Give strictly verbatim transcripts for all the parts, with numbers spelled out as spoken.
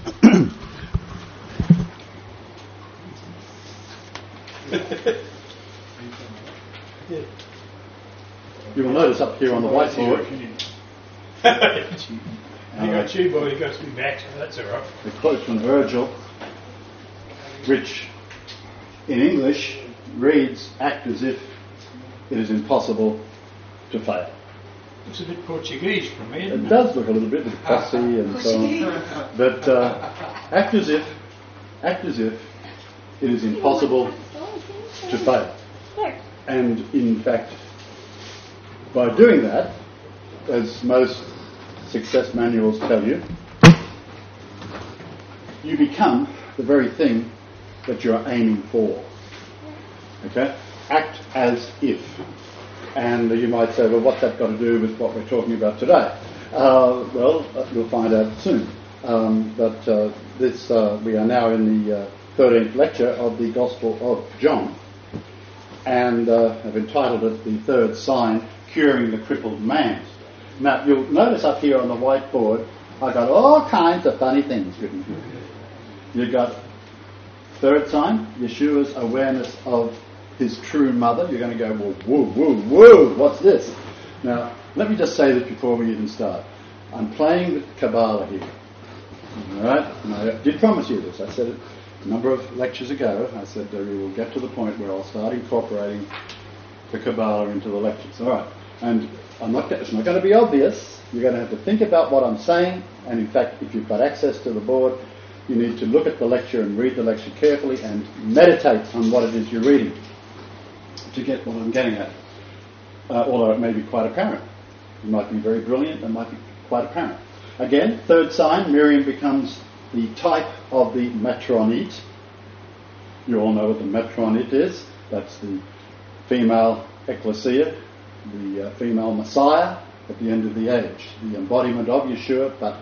You will notice up here on the whiteboard, you got you, boy, you got to be back, so that's all right. the quote from Virgil, which in English reads, "Act as if it is impossible to fail." Looks a bit Portuguese from me, It does look a little bit with posse and so on. But uh, act as if, act as if it is impossible to fail. And in fact, by doing that, as most success manuals tell you, you become the very thing that you're aiming for. Okay? Act as if. And you might say, well, what's that got to do with what we're talking about today? Uh, well, uh, you'll find out soon. Um, but uh, this, uh, we are now in the uh, thirteenth lecture of the Gospel of John, and uh, have entitled it The Third Sign, Curing the Crippled Man. Now, you'll notice up here on the whiteboard, I've got all kinds of funny things written here. You've got third sign, Yeshua's awareness of his true mother. You're going to go, well, whoa, whoa, whoa, what's this? Now, let me just say this before we even start. I'm playing with Kabbalah here. All right? And I did promise you this. I said it a number of lectures ago. I said uh, we will get to the point where I'll start incorporating the Kabbalah into the lectures. All right. And I'm not, it's not going to be obvious. You're going to have to think about what I'm saying. And in fact, if you've got access to the board, you need to look at the lecture and read the lecture carefully and meditate on what it is you're reading to get what I'm getting at. Uh, although it may be quite apparent. It might be very brilliant, it might be quite apparent. Again, third sign, Miriam becomes the type of the matronite. You all know what the matronite is. That's the female ecclesia, the uh, female Messiah at the end of the age. The embodiment of Yeshua, but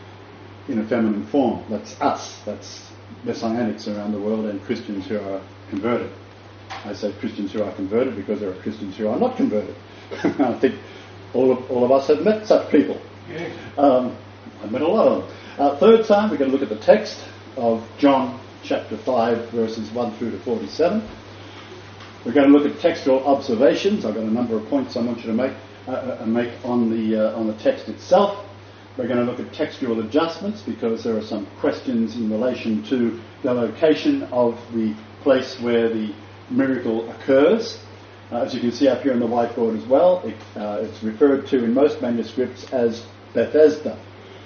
in a feminine form. That's us. That's Messianics around the world and Christians who are converted. I say Christians who are converted because there are Christians who are not converted. I think all of all of us have met such people. Yeah. Um, I've met a lot of them. Uh, third time, we're going to look at the text of John chapter five, verses one through to forty-seven. We're going to look at textual observations. I've got a number of points I want you to make uh, uh, make on the uh, on the text itself. We're going to look at textual adjustments because there are some questions in relation to the location of the place where the miracle occurs. Uh, as you can see up here on the whiteboard as well, it, uh, it's referred to in most manuscripts as Bethesda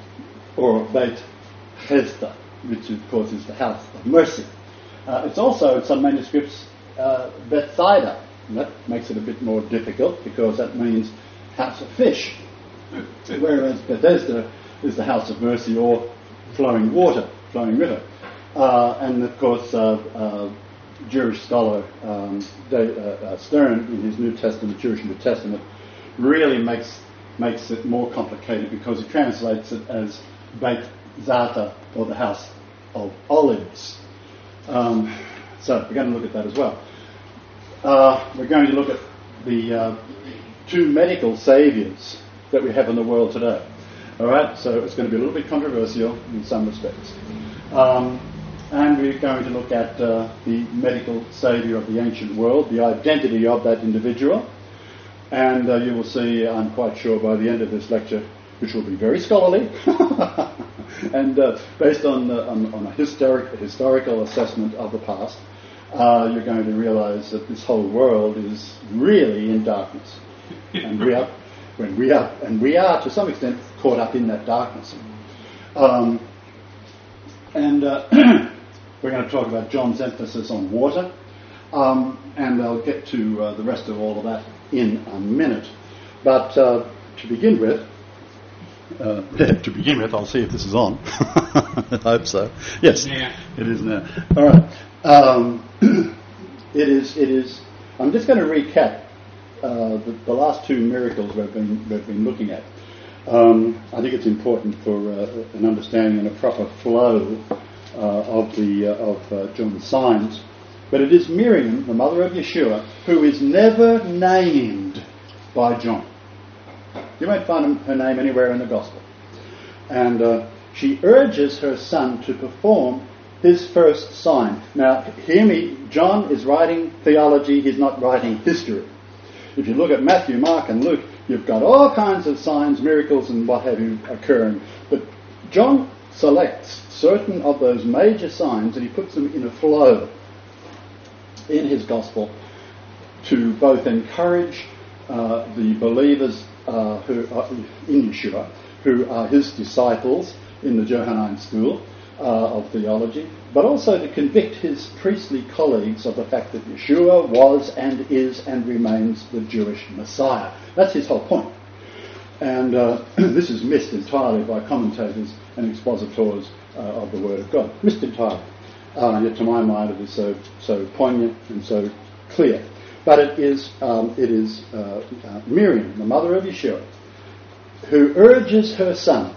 or Beit Hesda, which of course is the house of mercy. Uh, it's also in some manuscripts uh, Bethsaida, and that makes it a bit more difficult because that means house of fish, whereas Bethesda is the house of mercy or flowing water, flowing river. Uh, and of course uh, uh, Jewish scholar um, De, uh, uh, Stern, in his New Testament, Jewish New Testament, really makes makes it more complicated because he translates it as Beit Zata, or the house of olives. Um, so we're going to look at that as well. Uh, we're going to look at the uh, two medical saviours that we have in the world today. All right, so it's going to be a little bit controversial in some respects. Um, And we're going to look at uh, the medical saviour of the ancient world, the identity of that individual. And uh, you will see, I'm quite sure, by the end of this lecture, which will be very scholarly, and uh, based on, uh, on, on a historic, historical assessment of the past, uh, you're going to realise that this whole world is really in darkness. And we are, when we are, and we are to some extent caught up in that darkness. Um, and uh, we're going to talk about John's emphasis on water, um, and I'll get to uh, the rest of all of that in a minute. But uh, to begin with, uh, to begin with, I'll see if this is on. I hope so. Yes, Yeah. It is now. All right. Um, it is. It is. I'm just going to recap uh, the, the last two miracles we've been we've been looking at. Um, I think it's important for uh, an understanding and a proper flow uh, of the uh, of uh, John's signs. But it is Miriam, the mother of Yeshua, who is never named by John. You won't find her name anywhere in the Gospel. And uh, she urges her son to perform his first sign. Now, hear me, John is writing theology, he's not writing history. If you look at Matthew, Mark and Luke, you've got all kinds of signs, miracles and what have you occurring. But John selects certain of those major signs and he puts them in a flow in his gospel to both encourage uh, the believers uh, who are in Yeshua, who are his disciples in the Johannine school uh, of theology, but also to convict his priestly colleagues of the fact that Yeshua was and is and remains the Jewish Messiah. That's his whole point. And uh, this is missed entirely by commentators and expositors uh, of the Word of God. Missed entirely. Uh, yet to my mind it is so so poignant and so clear. But it is um, it is uh, uh, Miriam, the mother of Yeshua, who urges her son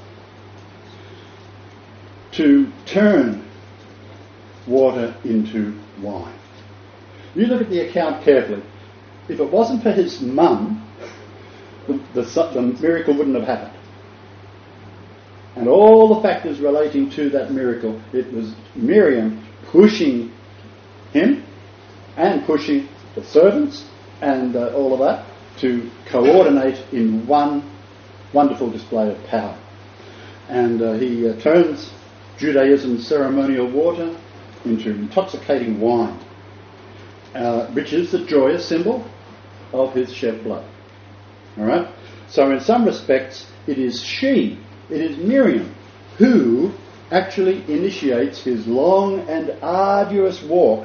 to turn water into wine. You look at the account carefully. If it wasn't for his mum, the, the, the miracle wouldn't have happened. And all the factors relating to that miracle, it was Miriam pushing him and pushing the servants and uh, all of that to coordinate in one wonderful display of power. And uh, he uh, turns Judaism's ceremonial water into intoxicating wine, uh, which is the joyous symbol of his shed blood. All right? So in some respects, it is she, it is Miriam, who actually initiates his long and arduous walk,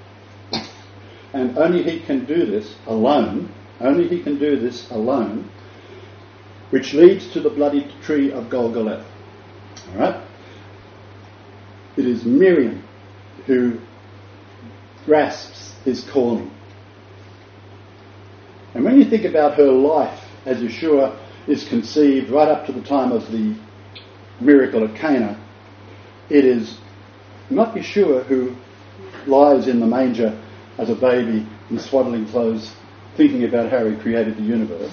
and only he can do this alone, only he can do this alone, which leads to the bloody tree of Golgotha. All right? It is Miriam who grasps his calling. And when you think about her life as Yeshua is conceived right up to the time of the miracle at Cana, it is not Yeshua who lies in the manger as a baby in swaddling clothes thinking about how he created the universe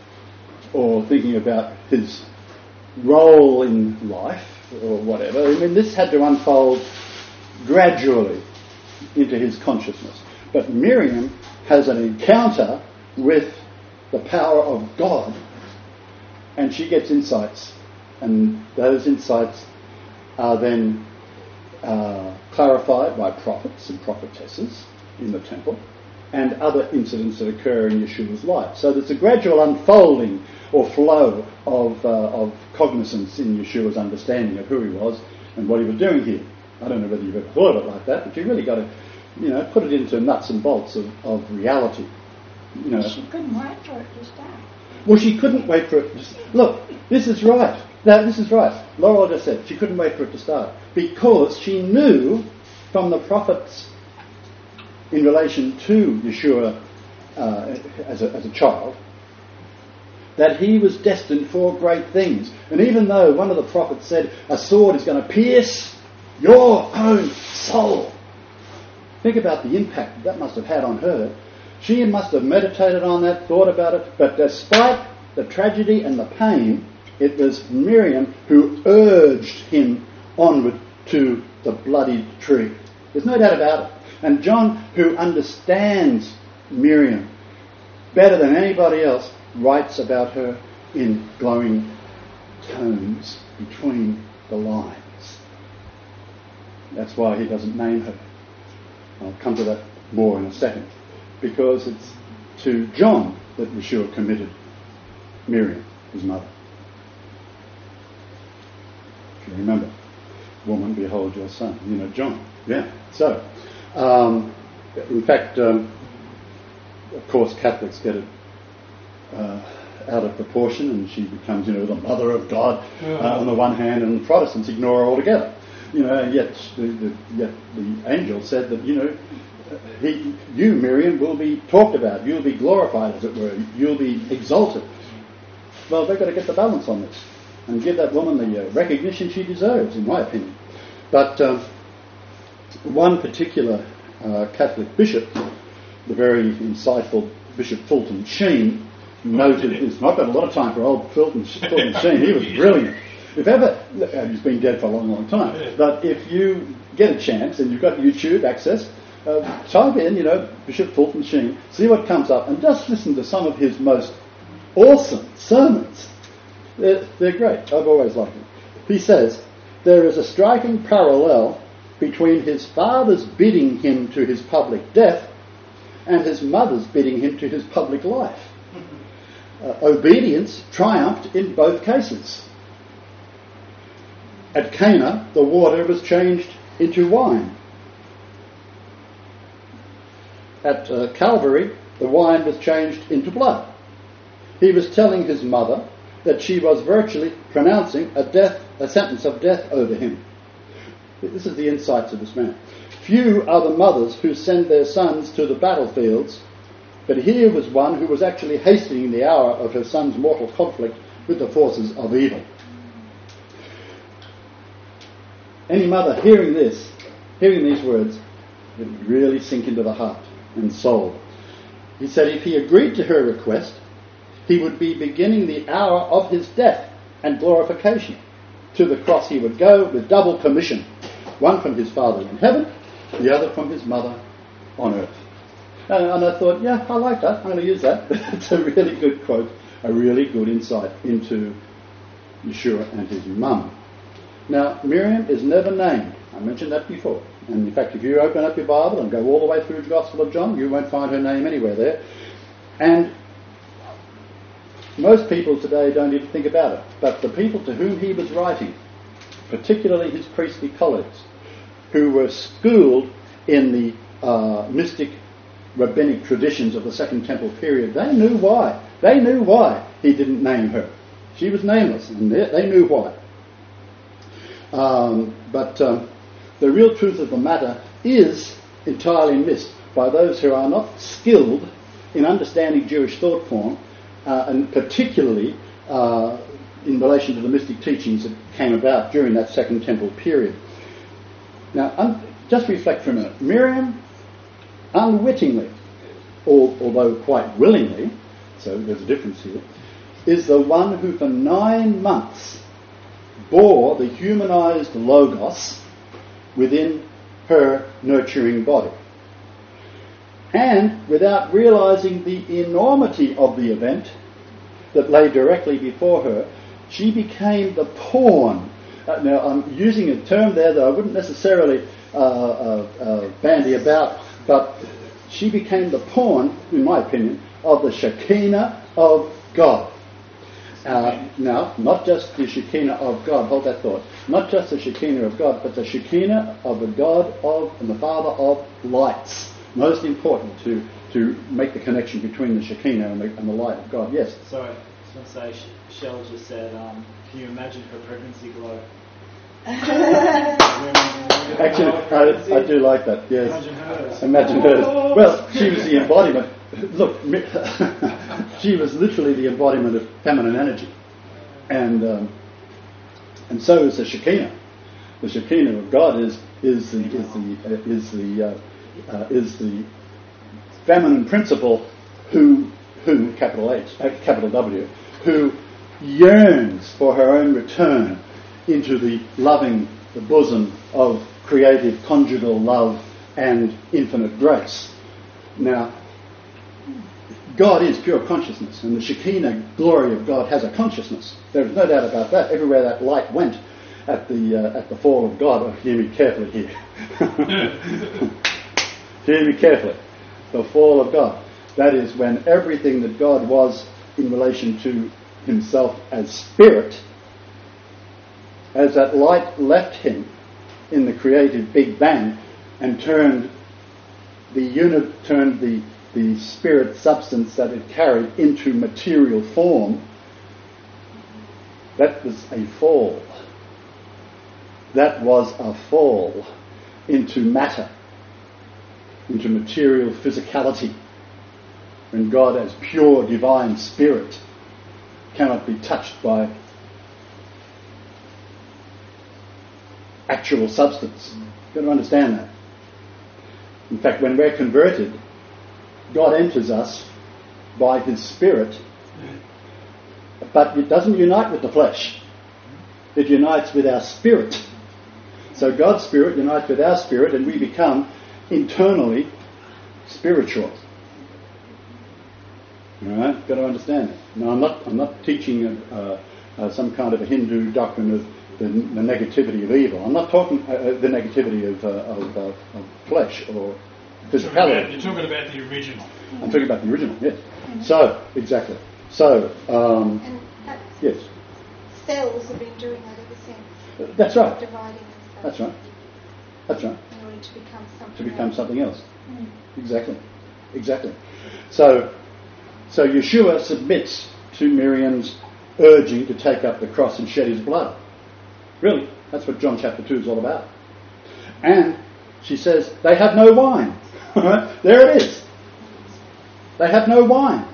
or thinking about his role in life or whatever. I mean, this had to unfold gradually into his consciousness. But Miriam has an encounter with the power of God, and she gets insights, and those insights are then uh, clarified by prophets and prophetesses in the temple and other incidents that occur in Yeshua's life. So there's a gradual unfolding or flow of, uh, of cognizance in Yeshua's understanding of who he was and what he was doing here. I don't know whether you've ever thought of it like that, but you really got to, you know, put it into nuts and bolts of, of reality. You know. She couldn't wait for it to start. Well, she couldn't wait for it to... Look, this is right. Now, this is right. Laurel just said she couldn't wait for it to start because she knew from the prophets in relation to Yeshua uh, as, a, as a child that he was destined for great things. And even though one of the prophets said, a sword is going to pierce your own soul. Think about the impact that must have had on her. She must have meditated on that, thought about it, but despite the tragedy and the pain, it was Miriam who urged him onward to the bloodied tree. There's no doubt about it. And John, who understands Miriam better than anybody else, writes about her in glowing tones between the lines. That's why he doesn't name her. I'll come to that more in a second. Because it's to John that Yeshua committed Miriam, his mother. If you remember, woman, behold your son. You know, John. Yeah. So, um, in fact, um, of course, Catholics get it uh, out of proportion, and she becomes, you know, the mother of God uh, on the one hand, and the Protestants ignore her altogether. You know, yet the, the, yet the angel said that, you know, he, you, Miriam, will be talked about. You'll be glorified, as it were. You'll be exalted. Well, they've got to get the balance on this and give that woman the uh, recognition she deserves, in my opinion. But um, one particular uh, Catholic bishop, the very insightful Bishop Fulton Sheen, noted, it's not got a lot of time for old Fulton, Fulton Sheen, he was brilliant. If ever, and he's been dead for a long, long time, Yeah. but if you get a chance and you've got YouTube access, uh, type in, you know, Bishop Fulton Sheen, see what comes up, and just listen to some of his most awesome sermons. They're, they're great. I've always liked them. He says, there is a striking parallel between his father's bidding him to his public death and his mother's bidding him to his public life. Uh, obedience triumphed in both cases. At Cana, the water was changed into wine. At uh, Calvary, the wine was changed into blood. He was telling his mother that she was virtually pronouncing a death, a sentence of death over him. This is the insights of this man. Few are the mothers who send their sons to the battlefields, but here was one who was actually hastening the hour of her son's mortal conflict with the forces of evil. Any mother hearing this, hearing these words, would really sink into the heart and soul. He said if he agreed to her request, he would be beginning the hour of his death and glorification. To the cross he would go with double permission, one from his Father in heaven, the other from his mother on earth. And, and I thought, yeah, I like that. I'm going to use that. It's a really good quote, a really good insight into Yeshua and his mum. Now, Miriam is never named. I mentioned that before. And in fact, if you open up your Bible and go all the way through the Gospel of John, you won't find her name anywhere there. And most people today don't even think about it. But the people to whom he was writing, particularly his priestly colleagues, who were schooled in the uh, mystic rabbinic traditions of the Second Temple period, they knew why. They knew why he didn't name her. She was nameless, and they, they knew why. Um, but um, the real truth of the matter is entirely missed by those who are not skilled in understanding Jewish thought form, uh, and particularly uh, in relation to the mystic teachings that came about during that Second Temple period. Now, un- just reflect for a minute. Miriam, unwittingly, or, although quite willingly, so there's a difference here, is the one who for nine months bore the humanized Logos within her nurturing body. And without realizing the enormity of the event that lay directly before her, she became the pawn. Uh, now, I'm using a term there that I wouldn't necessarily uh, uh, uh, bandy about, but she became the pawn, in my opinion, of the Shekinah of God. Uh, now, not just the Shekinah of God, hold that thought, not just the Shekinah of God, but the Shekinah of the God of and the Father of lights. Most important to, to make the connection between the Shekinah and the, and the light of God. Yes? Sorry, I just want to say, Sh- Shell just said, um, can you imagine her pregnancy glow? Actually, I, I do like that, yes. Imagine hers. Imagine hers. Well, she was the embodiment. Look, she was literally the embodiment of feminine energy. And um, and so is the Shekinah. The Shekinah of God is is the is the uh, is the uh, uh, is the feminine principle who who capital H uh, capital W who yearns for her own return into the loving the bosom of creative conjugal love and infinite grace. Now, God is pure consciousness, and the Shekinah glory of God has a consciousness. There is no doubt about that. Everywhere that light went at the uh, at the fall of God, oh, hear me carefully here. Hear me carefully. The fall of God. That is when everything that God was in relation to himself as spirit, as that light left him in the creative Big Bang and turned the unit, turned the, the spirit substance that it carried into material form, that was a fall. That was a fall into matter, into material physicality, when God as pure divine spirit cannot be touched by actual substance. You've got to understand that. In fact, when we're converted, God enters us by his spirit, but it doesn't unite with the flesh. It unites with our spirit. So God's spirit unites with our spirit and we become internally spiritual. Alright, got to understand it. Now I'm not I'm not teaching uh, uh, some kind of a Hindu doctrine of the, the negativity of evil. I'm not talking uh, uh, the negativity of, uh, of, uh, of flesh or physicality. You're talking about the original. I'm talking about the original, yes. So, exactly. So, um, And that's, yes. cells have been doing that ever since. That's right. Dividing themselves. That's right. That's right. In order to become something To become else. something else. Mm. Exactly. Exactly. So, so Yeshua submits to Miriam's urging to take up the cross and shed his blood. Really, that's what John chapter two is all about. And she says, they have no wine. There it is. They have no wine.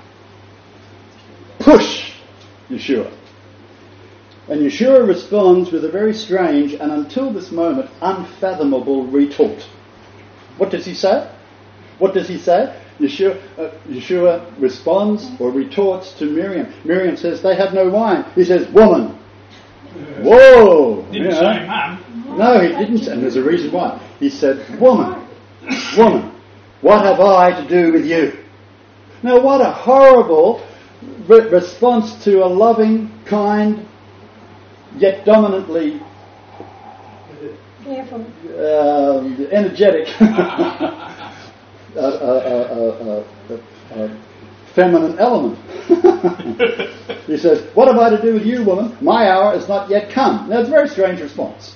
Push, Yeshua. And Yeshua responds with a very strange and until this moment unfathomable retort. What does he say? What does he say? Yeshua, uh, Yeshua responds or retorts to Miriam. Miriam says, they have no wine. He says, woman. Whoa! Didn't You know. say mum. No, he didn't. And there's a reason why. He said, woman, woman, what have I to do with you? Now, what a horrible re- response to a loving, kind, yet dominantly Careful. um, energetic, uh, uh, uh, uh, uh, uh, feminine element. He says, what have I to do with you, woman? My hour is not yet come. Now, it's a very strange response.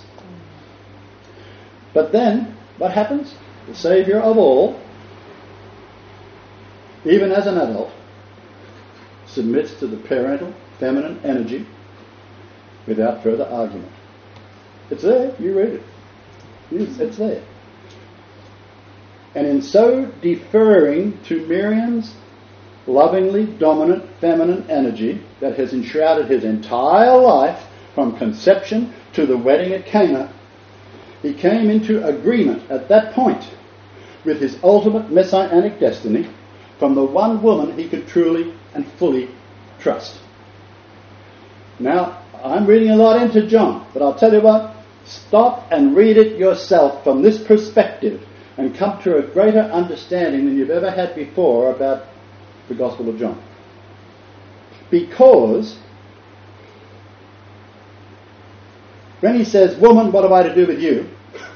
But then, what happens? The Saviour of all, even as an adult, submits to the parental, feminine energy without further argument. It's there, you read it. It's, it's there. And in so deferring to Miriam's lovingly dominant feminine energy that has enshrouded his entire life from conception to the wedding at Cana, he came into agreement at that point with his ultimate messianic destiny from the one woman he could truly and fully trust. Now, I'm reading a lot into John, but I'll tell you what, stop and read it yourself from this perspective and come to a greater understanding than you've ever had before about the Gospel of John. Because when he says, woman, what have I to do with you?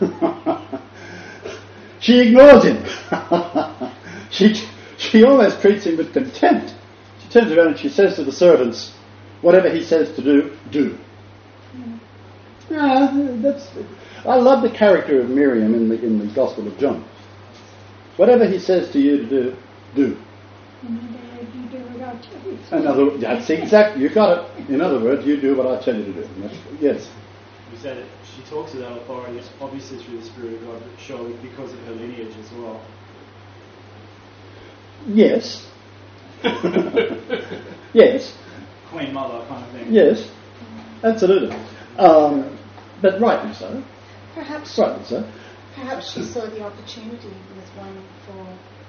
She ignores him. she, she almost treats him with contempt. She turns around and she says to the servants, whatever he says to do, do. Mm. Ah, that's, I love the character of Miriam in the, in the Gospel of John. Whatever he says to you to do, do. You do what I tell you. In other, that's exactly, you got it. In other words, you do what I tell you to do. That's, yes. You said it. She talks with that authority, obviously through the Spirit of God, but surely because of her lineage as well. Yes. Yes. Queen Mother kind of thing. Yes. Absolutely. Um, but rightly so. Perhaps, Rightly so. perhaps she saw the opportunity was one for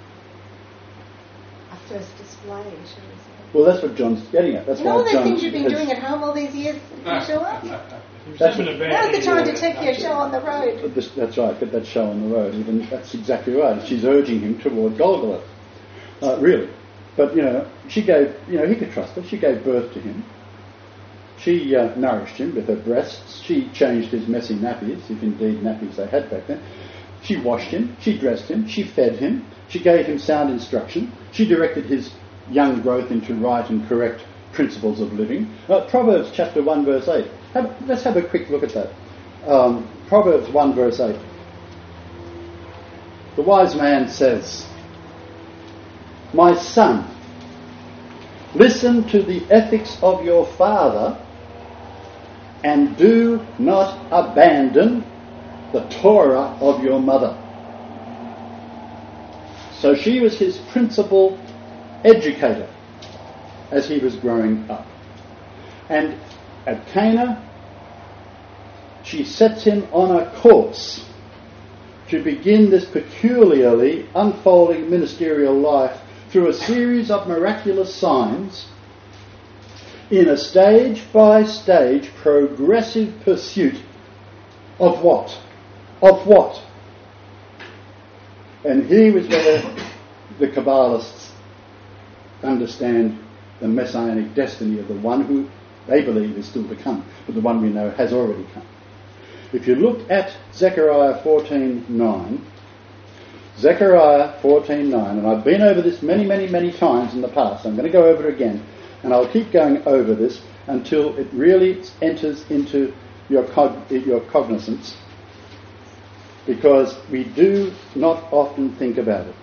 a first display, shall we say. Well, that's what John's getting at. That's You know why all those John things you've been has- doing at home all these years, Yeshua? He was That's having a bad Now's the day. time to take your show on the road. This, that's right, get that show on the road. Even that's exactly right. She's urging him toward Golgotha. Uh, really. But, you know, she gave, you know, he could trust her. She gave birth to him. She uh, nourished him with her breasts. She changed his messy nappies, if indeed nappies they had back then. She washed him. She dressed him. She fed him. She gave him sound instruction. She directed his young growth into right and correct principles of living. Uh, Proverbs chapter one verse eight. Have, let's have a quick look at that. Um, Proverbs one verse eight. The wise man says, my son, listen to the ethics of your father and do not abandon the Torah of your mother. So she was his principal educator as he was growing up. And at Cana, she sets him on a course to begin this peculiarly unfolding ministerial life through a series of miraculous signs in a stage-by-stage progressive pursuit of what? Of what? And here is where the Kabbalists understand the messianic destiny of the one who they believe is still to come, but the one we know has already come. If you look at Zechariah fourteen nine, Zechariah fourteen nine, and I've been over this many, many, many times in the past. I'm going to go over it again, and I'll keep going over this until it really enters into your cog- your cognizance, because we do not often think about it.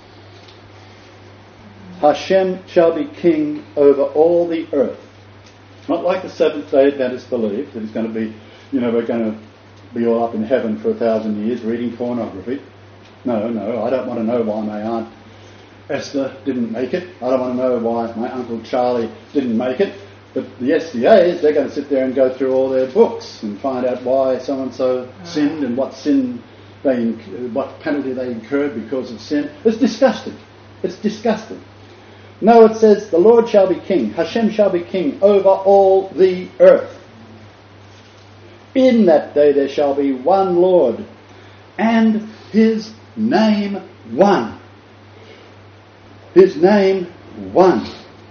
Hashem shall be king over all the earth. Not like the Seventh-day Adventists believe that he's going to be, you know, we're going to be all up in heaven for a thousand years reading pornography. No, no, I don't want to know why my Aunt Esther didn't make it. I don't want to know why my Uncle Charlie didn't make it. But the S D As, they're going to sit there and go through all their books and find out why so-and-so sinned and what sin they, what penalty they incurred because of sin. It's disgusting. It's disgusting. No, it says, the Lord shall be king. Hashem shall be king over all the earth. In that day there shall be one Lord, and his name one. His name one.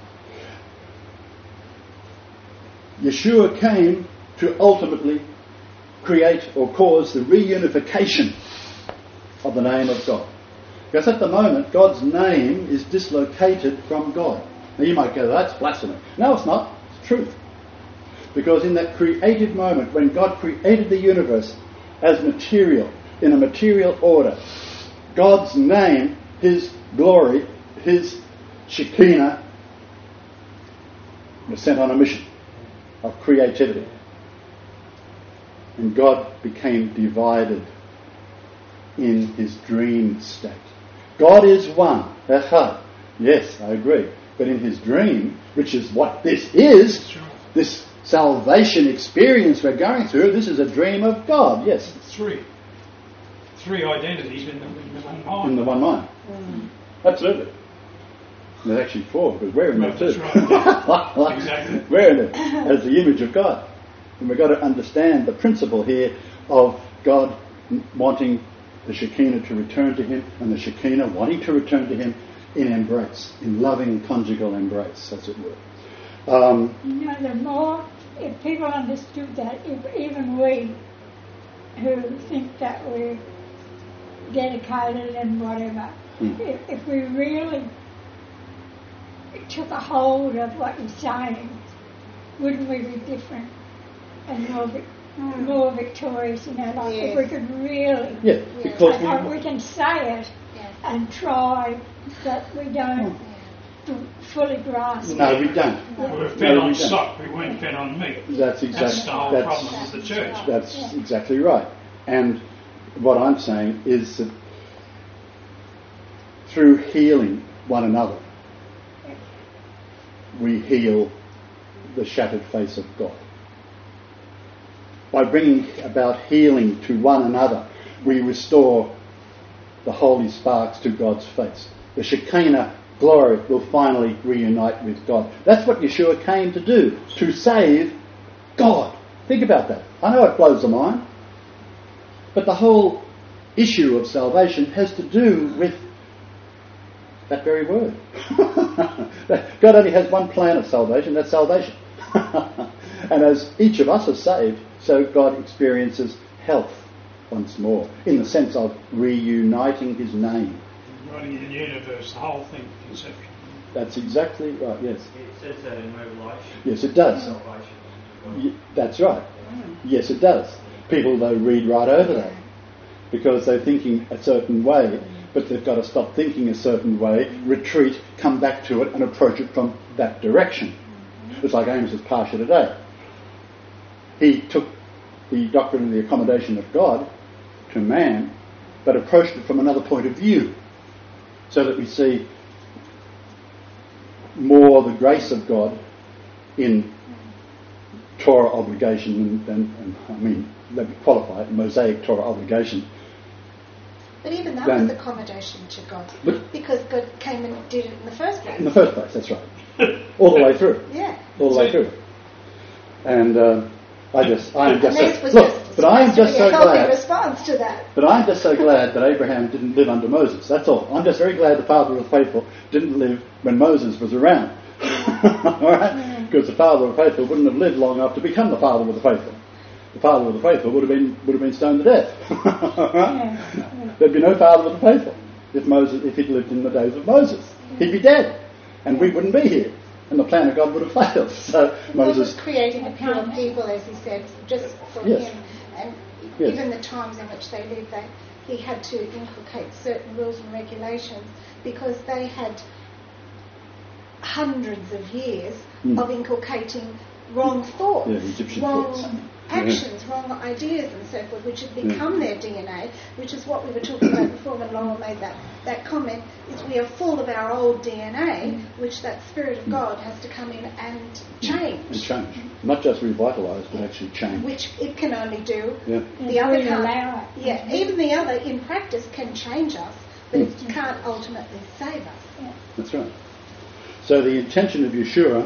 Yeshua came to ultimately create or cause the reunification of the name of God. Because at the moment, God's name is dislocated from God. Now you might go, that's blasphemy. No, it's not. It's truth. Because in that creative moment, when God created the universe as material, in a material order, God's name, His glory, His Shekinah, was sent on a mission of creativity. And God became divided in His dream state. God is one. Echad. Yes, I agree. But in His dream, which is what this is, this salvation experience we're going through, this is a dream of God. Yes. Three. Three identities in the, in the one mind. In the one mind. Mm. Absolutely. There's actually four, because we're in Well, there too. that's right. Exactly. We're in it as the image of God. And we've got to understand the principle here of God wanting the Shekinah to return to Him, and the Shekinah wanting to return to Him in embrace, in loving conjugal embrace, as it were. Um, you know, the more, if people understood that, if even we who think that we're dedicated and whatever, mm. if, if we really took a hold of what you're saying, wouldn't we be different and more vi- mm. more victorious in our life? Yes. If we could really, yeah, because and, we, we can say it yes. and try, but we don't mm. fully grasp. No, we don't. Yeah. We were fed no, on we stock, we weren't fed on meat. That's exactly That's the whole that's, problem with the church. That's yeah. exactly right. And what I'm saying is that through healing one another, we heal the shattered face of God. By bringing about healing to one another, we restore the holy sparks to God's face. The Shekinah glory will finally reunite with God. That's what Yeshua came to do, to save God. Think about that. I know it blows the mind, but the whole issue of salvation has to do with that very word. God only has one plan of salvation, that's salvation. And as each of us are saved, so God experiences health once more, in the sense of reuniting His name. Running the universe, the whole thing, conception. That's exactly right, yes. It says that in Revelation. Yes, it does. Salvation. Y- that's right. Yes, it does. People, though, read right over that because they're thinking a certain way, but they've got to stop thinking a certain way, retreat, come back to it and approach it from that direction. It's like Amos's Parsha today. He took the doctrine of the accommodation of God to man, but approached it from another point of view, so that we see more the grace of God in Torah obligation and, and, and I mean, let me qualify it, Mosaic Torah obligation. But even that Then, was accommodation to God, but, because God came and did it in the first place. in the first place, that's right. All the way through. Yeah. all the way through. And uh, I just, I am just and this so, was look, just but I am supposed just to so be a healthy glad. response to that. But I'm just so glad that Abraham didn't live under Moses. That's all. I'm just very glad the father of the faithful didn't live when Moses was around. All right, because the father of the faithful wouldn't have lived long enough to become the father of the faithful. The father of the faithful would have been would have been stoned to death. All right? There'd be no father of the faithful if Moses if he'd lived in the days of Moses. He'd be dead, and we wouldn't be here, and the plan of God would have failed. So God Moses was creating a pure people, as he said, just for Yes. him. And Yes. even the times in which they lived, they, he had to inculcate certain rules and regulations because they had hundreds of years Mm. of inculcating wrong thoughts, Yeah, Egyptian wrong thoughts. actions, wrong ideas and so forth, which had become their D N A, which is what we were talking about before when Laurel made that, that comment, is we are full of our old D N A, which that Spirit of God has to come in and and change, change, not just revitalise, but actually change. which it can only do. Yeah, The other we can't. allow it. Yeah, even the other in practice can change us, but it Mm. can't ultimately save us. that's right. So the intention of Yeshua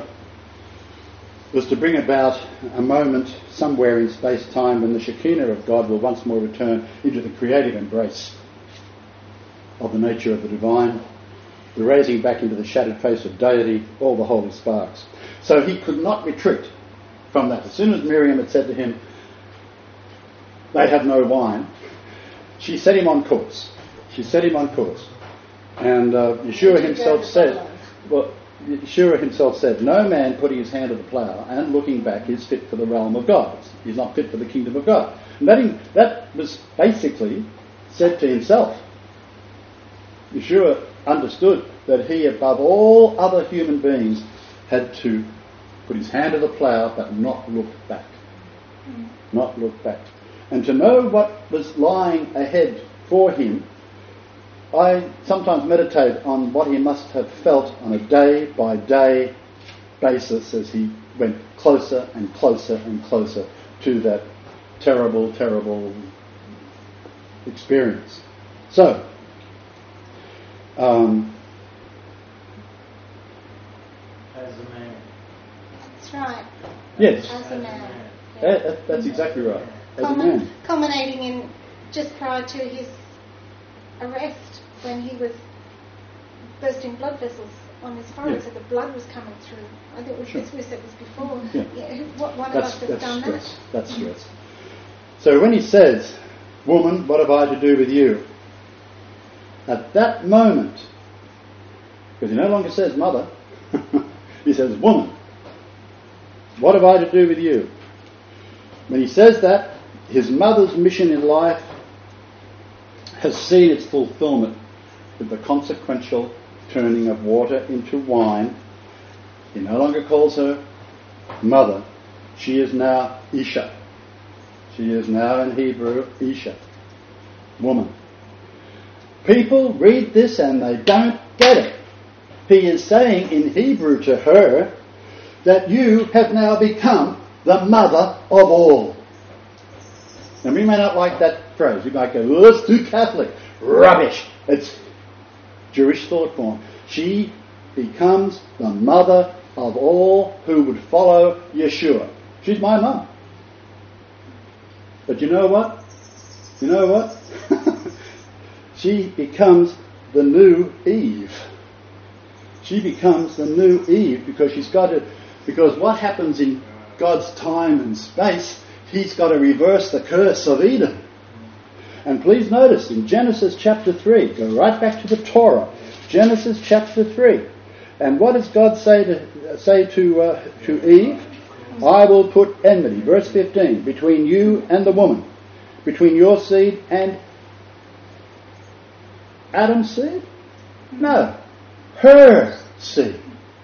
was to bring about a moment somewhere in space-time when the Shekinah of God will once more return into the creative embrace of the nature of the divine, the raising back into the shattered face of deity, all the holy sparks. So he could not retreat from that. As soon as Miriam had said to him, they have no wine, she set him on course. She set him on course. And uh, Yeshua himself said, well, Yeshua himself said, no man putting his hand to the plough and looking back is fit for the realm of God. He's not fit for the kingdom of God. And that, that was basically said to himself. Yeshua understood that he, above all other human beings, had to put his hand to the plough but not look back. Mm. Not look back. And to know what was lying ahead for him, I sometimes meditate on what he must have felt on a day-by-day basis as he went closer and closer and closer to that terrible, terrible experience. So, um, As a man. That's right. yes, As a man. that, that, that's exactly right. As a Culmin- man. culminating in just prior to his arrest, when he was bursting blood vessels on his forehead, Yeah. so the blood was coming through. I think it was Sure. this we said was before. Yeah. Yeah, who- what, one of That's, us has that's done stress. that. That's stress. So when he says, woman, what have I to do with you? At that moment, because he no longer says mother, he says woman, what have I to do with you? When he says that, his mother's mission in life has seen its fulfillment with the consequential turning of water into wine. He no longer calls her mother. She is now Isha. She is now in Hebrew Isha, woman. People read this and they don't get it. He is saying in Hebrew to her that you have now become the mother of all. Now we may not like that phrase. We might go, oh, it's too Catholic. Rubbish. It's Jewish thought form. She becomes the mother of all who would follow Yeshua. She's my mum. But you know what? You know what? She becomes the new Eve. She becomes the new Eve because she's got to, because what happens in God's time and space, he's got to reverse the curse of Eden. And please notice in Genesis chapter three, go right back to the Torah, Genesis chapter three. And what does God say to say to uh, to Eve? I will put enmity, verse fifteen, between you and the woman, between your seed and Adam's seed? No, her seed.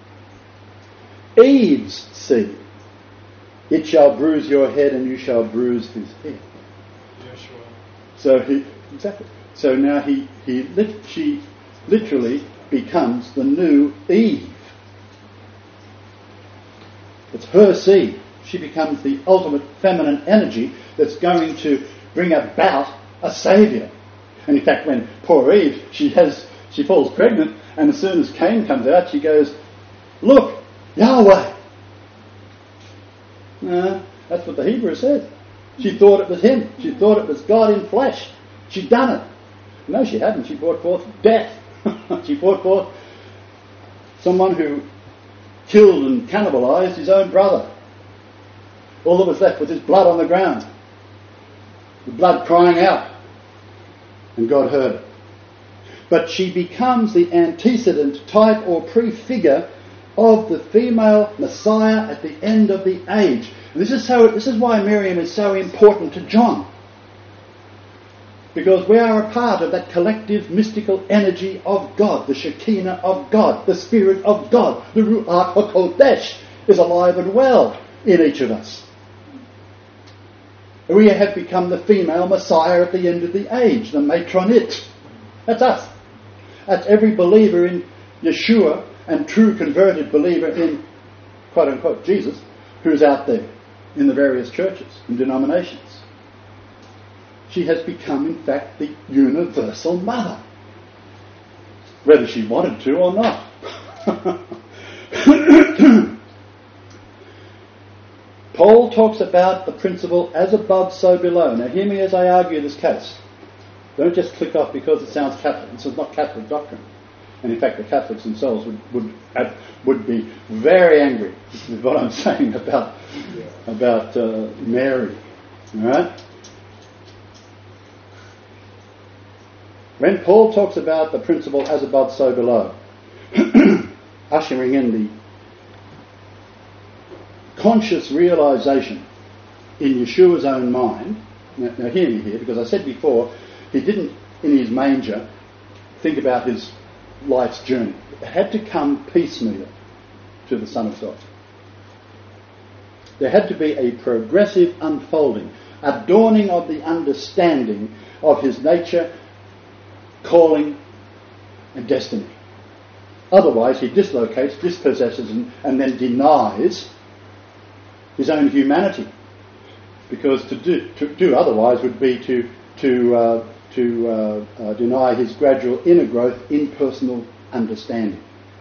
Eve's seed. It shall bruise your head and you shall bruise his head. Joshua. So he exactly. So now he he lit, she literally becomes the new Eve. It's her seed. She becomes the ultimate feminine energy that's going to bring about a saviour. And in fact, when poor Eve, she has she falls pregnant, and as soon as Cain comes out, she goes, "Look, Yahweh, No, that's what the Hebrew says. She thought it was him. She thought it was God in flesh. She'd done it. No, she hadn't. She brought forth death. She brought forth someone who killed and cannibalized his own brother. All that was left was his blood on the ground. The blood crying out. And God heard it. But she becomes the antecedent, type or prefigure of the female Messiah at the end of the age. And this is so. This is why Miriam is so important to John. Because we are a part of that collective mystical energy of God, the Shekinah of God, the Spirit of God, the Ruach HaKodesh is alive and well in each of us. We have become the female Messiah at the end of the age, the matronit. That's us. That's every believer in Yeshua and true converted believer in, quote unquote, Jesus, who's out there in the various churches and denominations. She has become, in fact, the universal mother, whether she wanted to or not. Paul talks about the principle as above, so below. Now hear me as I argue this case. Don't just click off because it sounds Catholic. This is not Catholic doctrine. And in fact the Catholics themselves would would, would be very angry with what I'm saying about, about uh, Mary. Alright? When Paul talks about the principle as above, so below, ushering in the conscious realization in Yeshua's own mind. Now, now hear me here, because I said before, he didn't, in his manger, think about his life's journey. It had to come piecemeal to the Son of God. There had to be a progressive unfolding, a dawning of the understanding of his nature, calling, and destiny. Otherwise, he dislocates, dispossesses, and, and then denies his own humanity, because to do to do otherwise would be to to uh, to uh, uh, deny his gradual inner growth in personal understanding.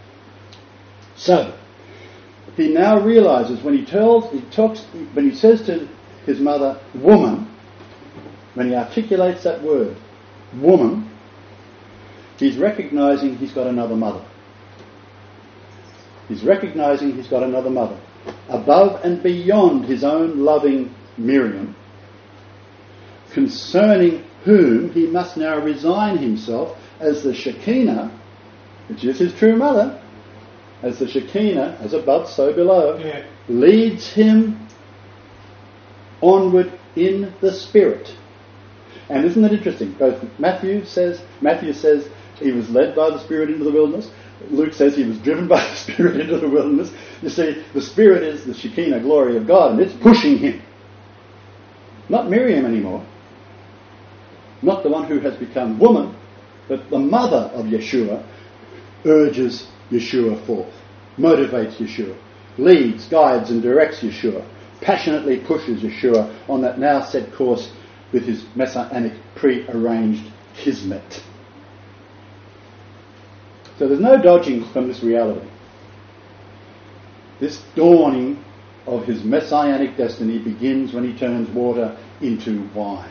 So he now realizes when he tells, he talks, when he says to his mother, "Woman," when he articulates that word, "woman," he's recognizing he's got another mother. He's recognizing he's got another mother. Above and beyond his own loving Miriam, concerning whom he must now resign himself as the Shekinah, which is his true mother, as the Shekinah, as above, so below, Yeah. leads him onward in the Spirit. And isn't it interesting? Both Matthew says, Matthew says he was led by the Spirit into the wilderness. Luke says he was driven by the Spirit into the wilderness. You see, the Spirit is the Shekinah glory of God, and it's pushing him. Not Miriam anymore. Not the one who has become woman, but the mother of Yeshua urges Yeshua forth, motivates Yeshua, leads, guides and directs Yeshua, passionately pushes Yeshua on that now set course with his messianic pre-arranged kismet. So there's no dodging from this reality. This dawning of his messianic destiny begins when he turns water into wine.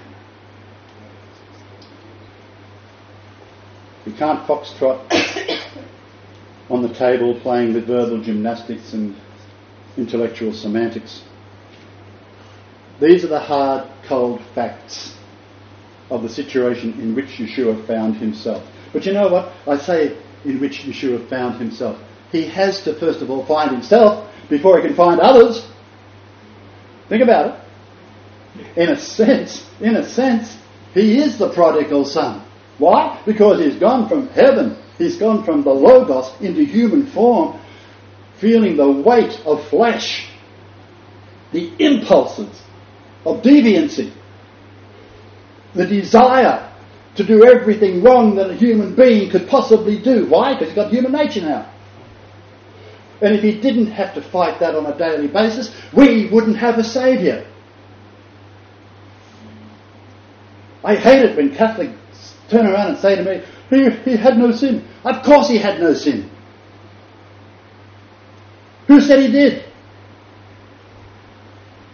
We can't foxtrot on the table playing with verbal gymnastics and intellectual semantics. These are the hard, cold facts of the situation in which Yeshua found himself. But you know what? I say in which Yeshua found himself. He has to first of all find himself before he can find others. Think about it. In a sense, in a sense, he is the prodigal son. Why? Because he's gone from heaven, he's gone from the Logos into human form, feeling the weight of flesh, the impulses of deviancy, the desire to do everything wrong that a human being could possibly do. Why? Because he's got human nature now. And if he didn't have to fight that on a daily basis, we wouldn't have a Saviour. I hate it when Catholics turn around and say to me, he, he had no sin. Of course he had no sin. Who said he did?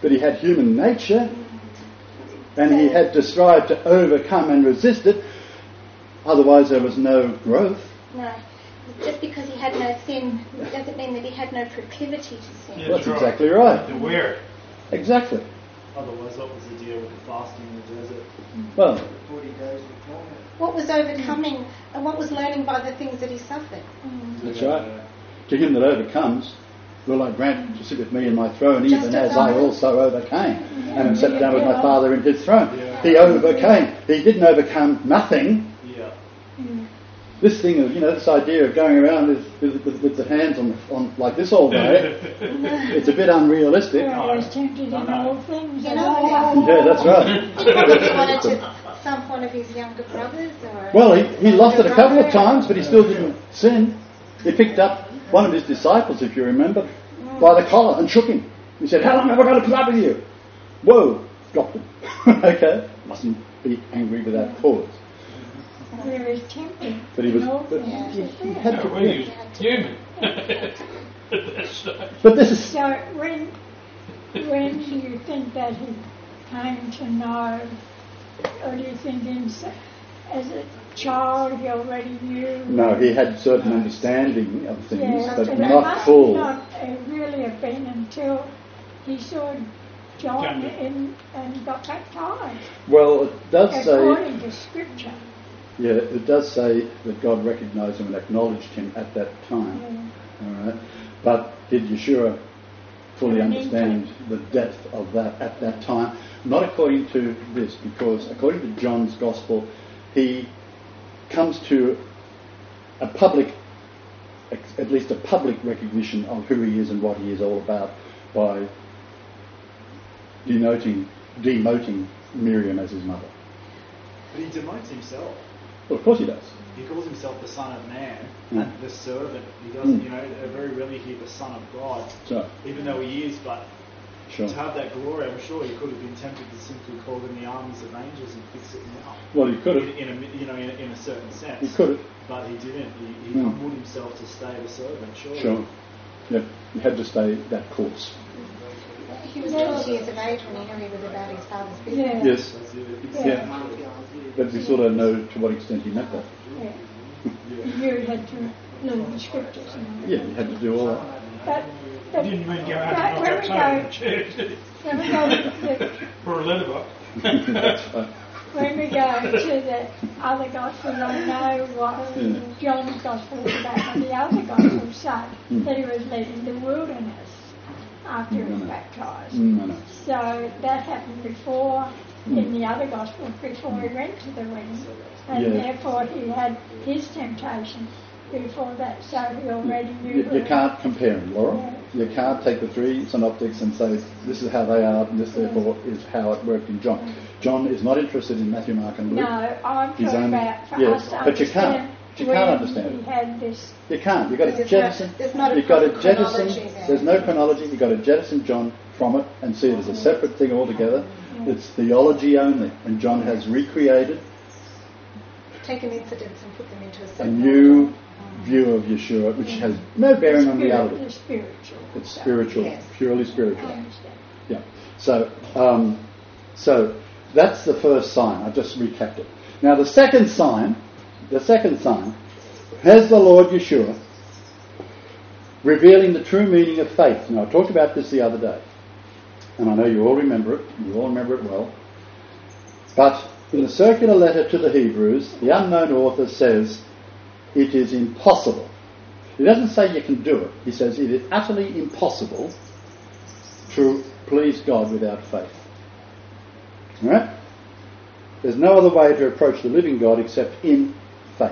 but he had human nature, and he had to strive to overcome and resist it. Otherwise, there was no growth. No. Just because he had no sin doesn't mean that he had no proclivity to sin. Yeah, That's right. exactly right. To wear. Exactly. Otherwise, what was the deal with the fasting in the desert? Well, forty days of torment. What was overcoming and what was learning by the things that he suffered? that's right. To him that overcomes, will I grant to sit with me in my throne, even as I also overcame, and am set down with my Father in his throne. Yeah. He overcame. He didn't overcome nothing. Yeah. This thing of, you know, this idea of going around with, with, with, with the hands on, on like this all day, it's a bit unrealistic. Well, I was tempted in all things. You and know, all Yeah, that's right. He probably wanted to thump one of his younger brothers or... Well, he, he lost it a couple of times, but he still didn't sin. He picked up one of his disciples, if you remember, by the collar and shook him. He said, "How long have I got to put up with you?" Whoa, dropped him. Okay, mustn't be angry without cause. He was tempted. But he was, in all but things. he, he had No, to. well, he was human. But this is So when when do you think that he came to know, or do you think in, as a child he already knew? no. He had certain understanding of things, Yeah, but it not must full. not uh, really have been until he saw John John. in and got baptized, Well, it does say. according to Scripture. Yeah, it does say that God recognised him and acknowledged him at that time. Yeah. All right, but did Yeshua fully An understand the depth of that at that time? Not according to this, because according to John's Gospel, he comes to a public, at least a public recognition of who he is and what he is all about by denoting, demoting Miriam as his mother. But he demotes himself. Well, of course he does. He calls himself the Son of Man Mm. and the servant. He doesn't, Mm. you know, very rarely hear the Son of God, So, even though he is. But sure. to have that glory, I'm sure he could have been tempted to simply call them the armies of angels and fix it now. Well, he could In, have. in a, you know, in a, in a certain sense. He could have. But he didn't. He, he Mm. humbled himself to stay the servant. Surely. Sure. Yep. He had to stay that course. He was twelve years of age when he knew he was about his father's business. Yeah. Yes. That's it. Yeah. Yeah. But we still don't know to what extent he meant that. Yeah. You had to learn the Scriptures. And Yeah, he had to do all that. But, but Didn't mean to go out but and knock when we outside go, the church when we go to, for a letterbox. That's right. when we go to the other Gospels, I know what Yeah. John's Gospel is about, and the other Gospels say Mm. that he was led in the wilderness after he was Mm. baptized. Mm, I know. So that happened before, in the other Gospels, before he went to the wedding. And Yeah. therefore he had his temptation before that, so he already knew. You, you where- can't compare them, Laura. You can't take the three synoptics and say this is how they are and this therefore is how it worked in John. John is not interested in Matthew, Mark and Luke. No, I'm He's talking only- about for yes, us to but you can't. understand You when can't understand he it. had this. You can't. You've got to There's jettison. no- there's not a You've got to proper jettison. chronology there. There's no chronology. You've got to jettison John from it and see it as a separate thing altogether. It's theology only, and John has recreated Taken incidents and put them into a a certain new order. view of Yeshua, which has no bearing on spirit- reality. The spiritual. It's stuff. spiritual, Yes. purely I spiritual. understand. Yeah. So, um, so that's the first sign. I just recapped it. Now the second sign, the second sign, has the Lord Yeshua revealing the true meaning of faith. Now I talked about this the other day, and I know you all remember it. You all remember it well. But in the circular letter to the Hebrews, the unknown author says it is impossible. He doesn't say you can do it. He says it is utterly impossible to please God without faith. All right? There's no other way to approach the living God except in faith.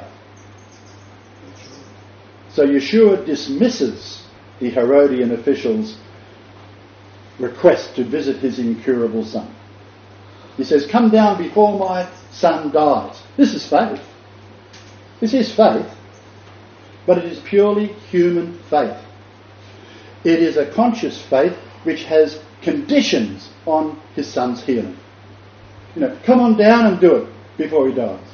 So Yeshua dismisses the Herodian officials' request to visit his incurable son. He says, "Come down before my son dies." This is faith. This is faith, but it is purely human faith. It is a conscious faith which has conditions on his son's healing. You know, come on down and do it before he dies.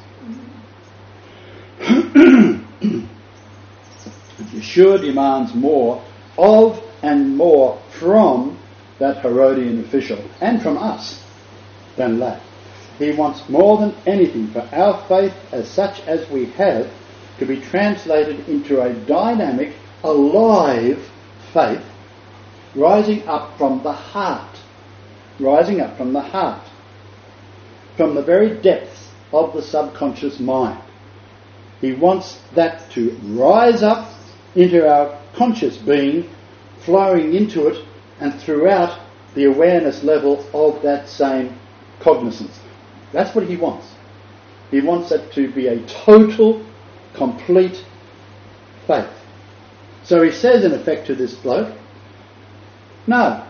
Yeshua demands more of and more from that Herodian official, and from us, than that. He wants more than anything for our faith as such as we have to be translated into a dynamic, alive faith, rising up from the heart, rising up from the heart, from the very depths of the subconscious mind. He wants that to rise up into our conscious being, flowing into it and throughout the awareness level of that same cognizance. That's what he wants. He wants it to be a total, complete faith. So he says in effect to this bloke, no,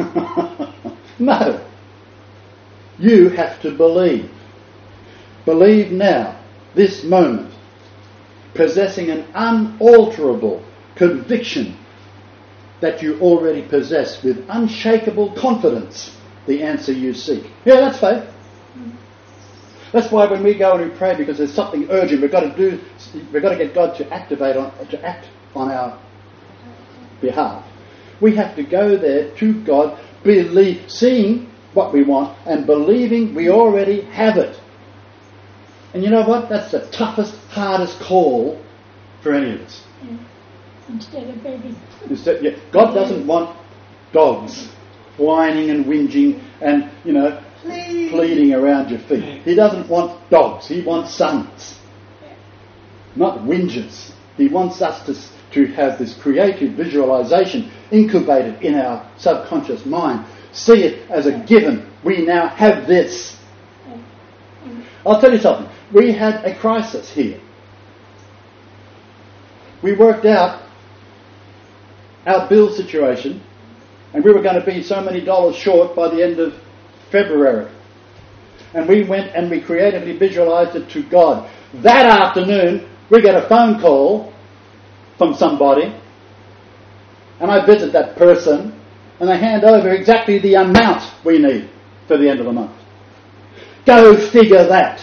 no, you have to believe. Believe now, this moment, possessing an unalterable conviction that you already possess with unshakable confidence the answer you seek. Yeah, that's faith. That's why when we go and we pray, because there's something urgent, we've got to do, we've got to get God to activate on, to act on our behalf. We have to go there to God, believe, seeing what we want and believing we already have it. And you know what? That's the toughest, hardest call for any of us. Yeah. Instead of babies. Instead, yeah, God doesn't want dogs whining and whinging and, you know, Please. pleading around your feet. He doesn't want dogs. He wants sons, not whingers. He wants us to, to have this creative visualization incubated in our subconscious mind. See it as a given. We now have this. I'll tell you something. We had a crisis here. We worked out our bill situation, and we were going to be so many dollars short by the end of February. And we went and we creatively visualized it to God. That afternoon, we get a phone call from somebody, and I visit that person, and they hand over exactly the amount we need for the end of the month. Go figure that.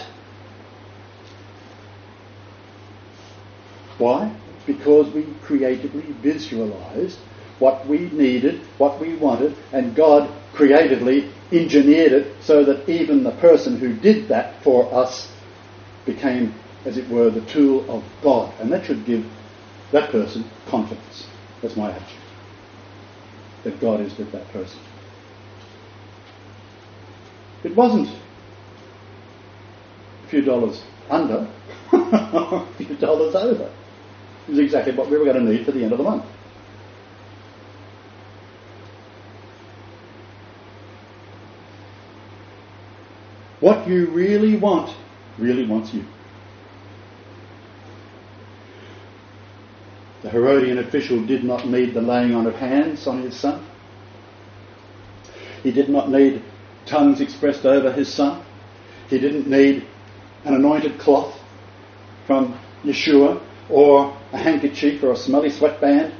Why? Because we creatively visualized what we needed, what we wanted, and God creatively engineered it so that even the person who did that for us became, as it were, the tool of God. And that should give that person confidence. That's my attitude. That God is with that person. It wasn't a few dollars under, a few dollars over. It was exactly what we were going to need for the end of the month. What you really want, really wants you. The Herodian official did not need the laying on of hands on his son. He did not need tongues expressed over his son. He didn't need an anointed cloth from Yeshua or a handkerchief or a smelly sweatband.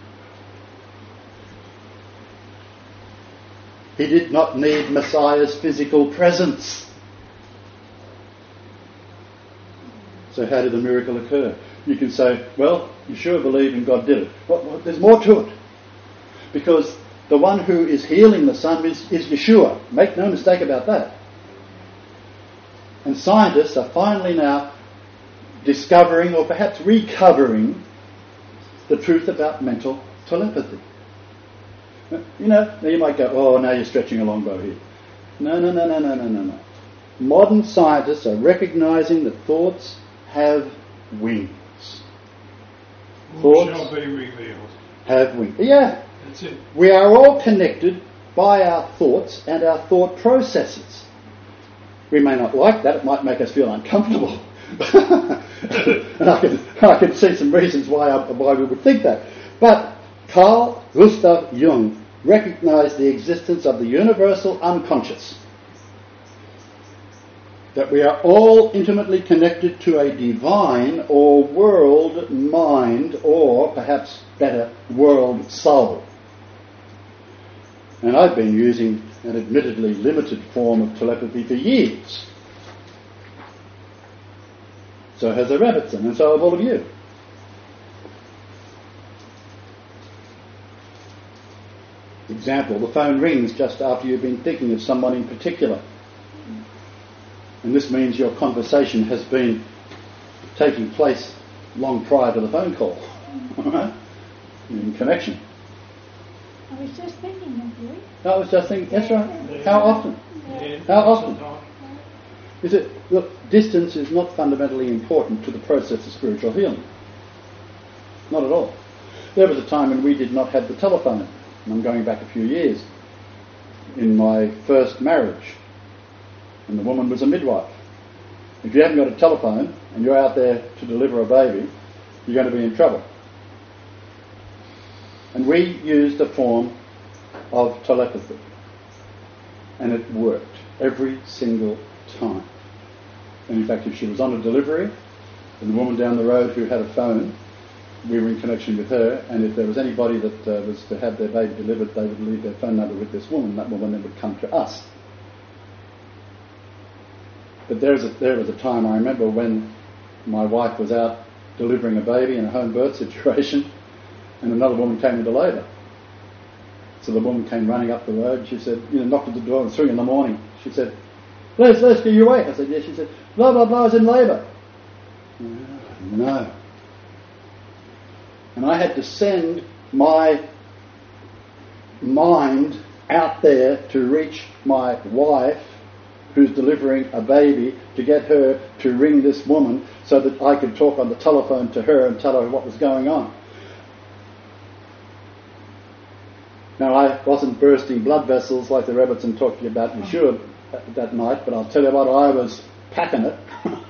He did not need Messiah's physical presence. So how did the miracle occur? You can say, well, you sure believe and God did it. Well, well, there's more to it. Because the one who is healing the son is, is Yeshua. Make no mistake about that. And scientists are finally now discovering or perhaps recovering the truth about mental telepathy. You know, now you might go, oh, now you're stretching a long bow here. No, no, no, no, no, no, no, no. Modern scientists are recognizing that thoughts have wings. Who shall be revealed. Have wings. Yeah. That's it. We are all connected by our thoughts and our thought processes. We may not like that. It might make us feel uncomfortable. and I can, I can see some reasons why, I, why we would think that. But Carl Gustav Jung recognized the existence of the universal unconscious. That we are all intimately connected to a divine or world mind, or perhaps better, world soul. And I've been using an admittedly limited form of telepathy for years. So has the Rabbitson, and so have all of you. example, the phone rings just after you've been thinking of someone in particular. And this means your conversation has been taking place long prior to the phone call. Right? In connection. I was just thinking of you. I was just thinking, that's right. How often? Yeah. How often? Is it, look, distance is not fundamentally important to the process of spiritual healing. Not at all. There was a time when we did not have the telephone, and I'm going back a few years, in my first marriage, and the woman was a midwife. If you haven't got a telephone and you're out there to deliver a baby, you're going to be in trouble. And we used a form of telepathy, and it worked every single time. And in fact, if she was on a delivery, and the woman down the road who had a phone, we were in connection with her, and if there was anybody that uh, was to have their baby delivered, they would leave their phone number with this woman. That woman then would come to us. But there was a, there was a time, I remember, when my wife was out delivering a baby in a home birth situation, and another woman came into labour. So the woman came running up the road. She said, you know, knocked at the door at three in the morning. She said, Les, Les, are you awake? I said, yes. She said, blah, blah, blah, I was in labour. No. And I had to send my mind out there to reach my wife, who's delivering a baby, to get her to ring this woman so that I could talk on the telephone to her and tell her what was going on. Now, I wasn't bursting blood vessels like the Rebbitzin talking about Yeshua that night, but I'll tell you what, I was packing it.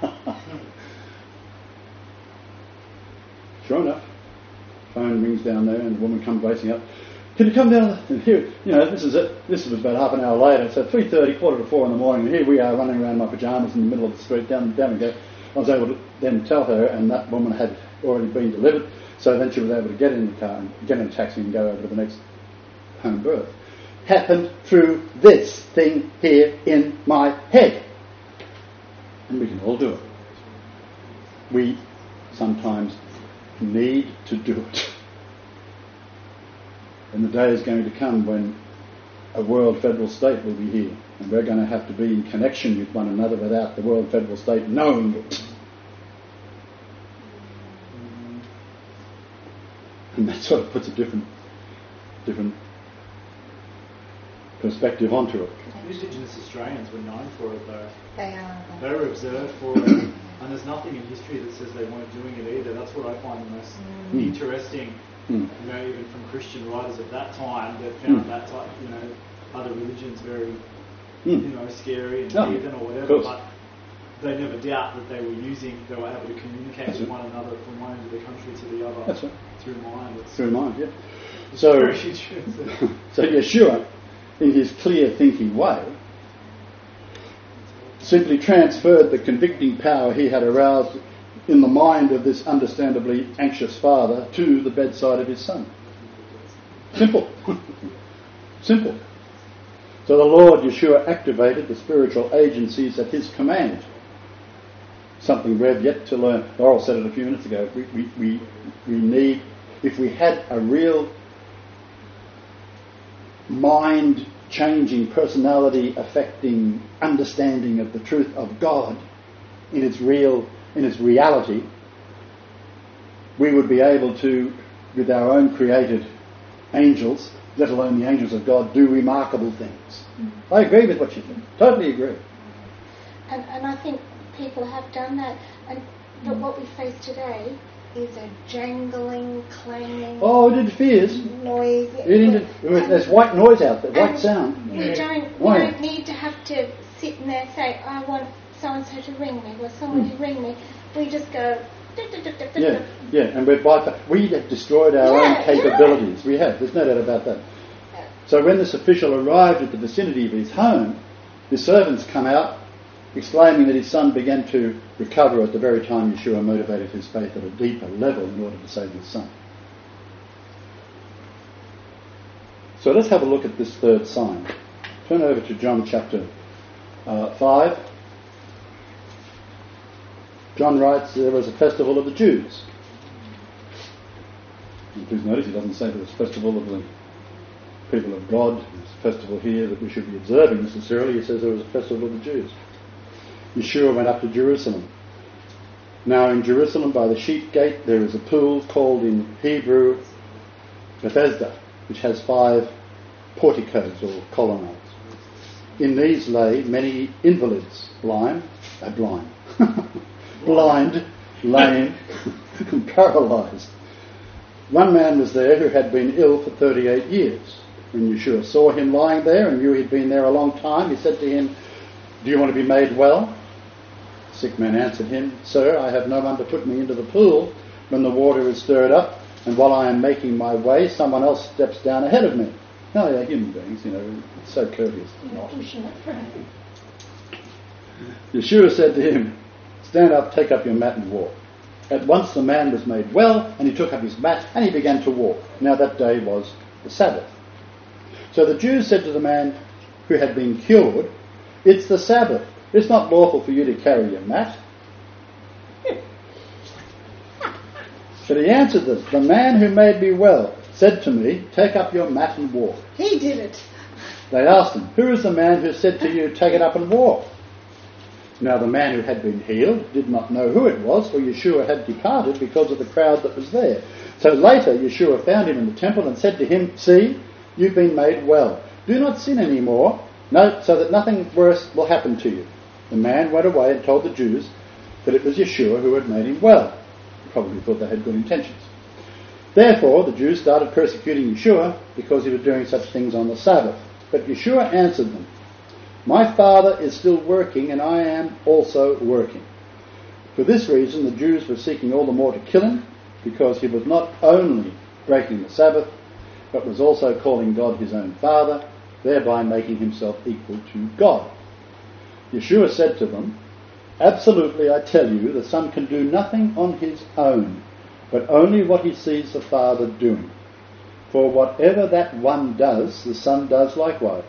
Sure enough, phone rings down there and the woman comes racing up. Can you come down? And here, you know, this is it. This was about half an hour later, so three thirty, quarter to four in the morning, and here we are running around in my pyjamas in the middle of the street, down, down we go. I was able to then tell her, and that woman had already been delivered, so then she was able to get in the car and get in a taxi and go over to the next home birth. Happened through this thing here in my head. And we can all do it. We sometimes need to do it. And the day is going to come when a world federal state will be here, and we're going to have to be in connection with one another without the world federal state knowing it. And that sort of puts a different different perspective onto it. Indigenous Australians were known for it, though. They are. They were observed for it, and there's nothing in history that says they weren't doing it either. That's what I find the most Mm. interesting. Mm. You know, even from Christian writers of that time that found Mm. that type, you know, other religions very, Mm. you know, scary and Oh, heathen or of whatever. course. But they never doubt that they were using, they were able to communicate That's with it. one another from one end of the country to the other. That's right. Through mind. It's Through mind, yeah. So, very true. so Yeshua, in his clear thinking way, simply transferred the convicting power he had aroused in the mind of this understandably anxious father to the bedside of his son. Simple. Simple. So the Lord Yeshua activated the spiritual agencies at his command. Something we've yet to learn. Laurel said it a few minutes ago. We, we, we, we need, if we had a real mind-changing, personality-affecting understanding of the truth of God in its real, in its reality, we would be able to, with our own created angels, let alone the angels of God, do remarkable things. Mm. I agree with what you think. Totally agree. And, and I think people have done that. And but what we face today is a jangling, clanging oh, it interferes. noise. It inter- there's white noise out there, white and sound. We don't, we Why? don't need to have to sit in there and say, I want so-and-so to ring me, or someone Mm. to ring me. We just go... Yeah, yeah, and we're bypass- we have destroyed our Yeah, own capabilities. Yeah. We have, there's no doubt about that. So when this official arrived at the vicinity of his home, the servants come out exclaiming that his son began to recover at the very time Yeshua motivated his faith at a deeper level in order to save his son. So let's have a look at this third sign. Turn over to John chapter uh, five. John writes there was a festival of the Jews. And please notice he doesn't say there was a festival of the people of God, this festival here that we should be observing necessarily. He says there was a festival of the Jews. Yeshua went up to Jerusalem. Now in Jerusalem by the sheep gate there is a pool called in Hebrew Bethesda, which has five porticos or colonnades. In these lay many invalids, blind, uh, blind, blind, lame, and paralysed. One man was there who had been ill for thirty-eight years. When Yeshua saw him lying there and knew he'd been there a long time, he said to him, "Do you want to be made well?" The sick man answered him, "Sir, I have no one to put me into the pool when the water is stirred up, and while I am making my way, someone else steps down ahead of me." No, they're human beings, you know, it's so courteous. Yeshua said to him, "Stand up, take up your mat and walk." At once the man was made well, and he took up his mat and he began to walk. Now that day was the Sabbath. So the Jews said to the man who had been cured, "It's the Sabbath. It's not lawful for you to carry your mat." But he answered them, "The man who made me well said to me, 'Take up your mat and walk.'" He did it. They asked him, "Who is the man who said to you, 'Take it up and walk'?" Now the man who had been healed did not know who it was, for Yeshua had departed because of the crowd that was there. So later Yeshua found him in the temple and said to him, "See, you've been made well. Do not sin any more, no, so that nothing worse will happen to you." The man went away and told the Jews that it was Yeshua who had made him well. He probably thought they had good intentions. Therefore the Jews started persecuting Yeshua because he was doing such things on the Sabbath. But Yeshua answered them, "My Father is still working, and I am also working." For this reason the Jews were seeking all the more to kill him, because he was not only breaking the Sabbath, but was also calling God his own Father, thereby making himself equal to God. Yeshua said to them, "Absolutely I tell you, the Son can do nothing on his own, but only what he sees the Father doing. For whatever that one does, the Son does likewise.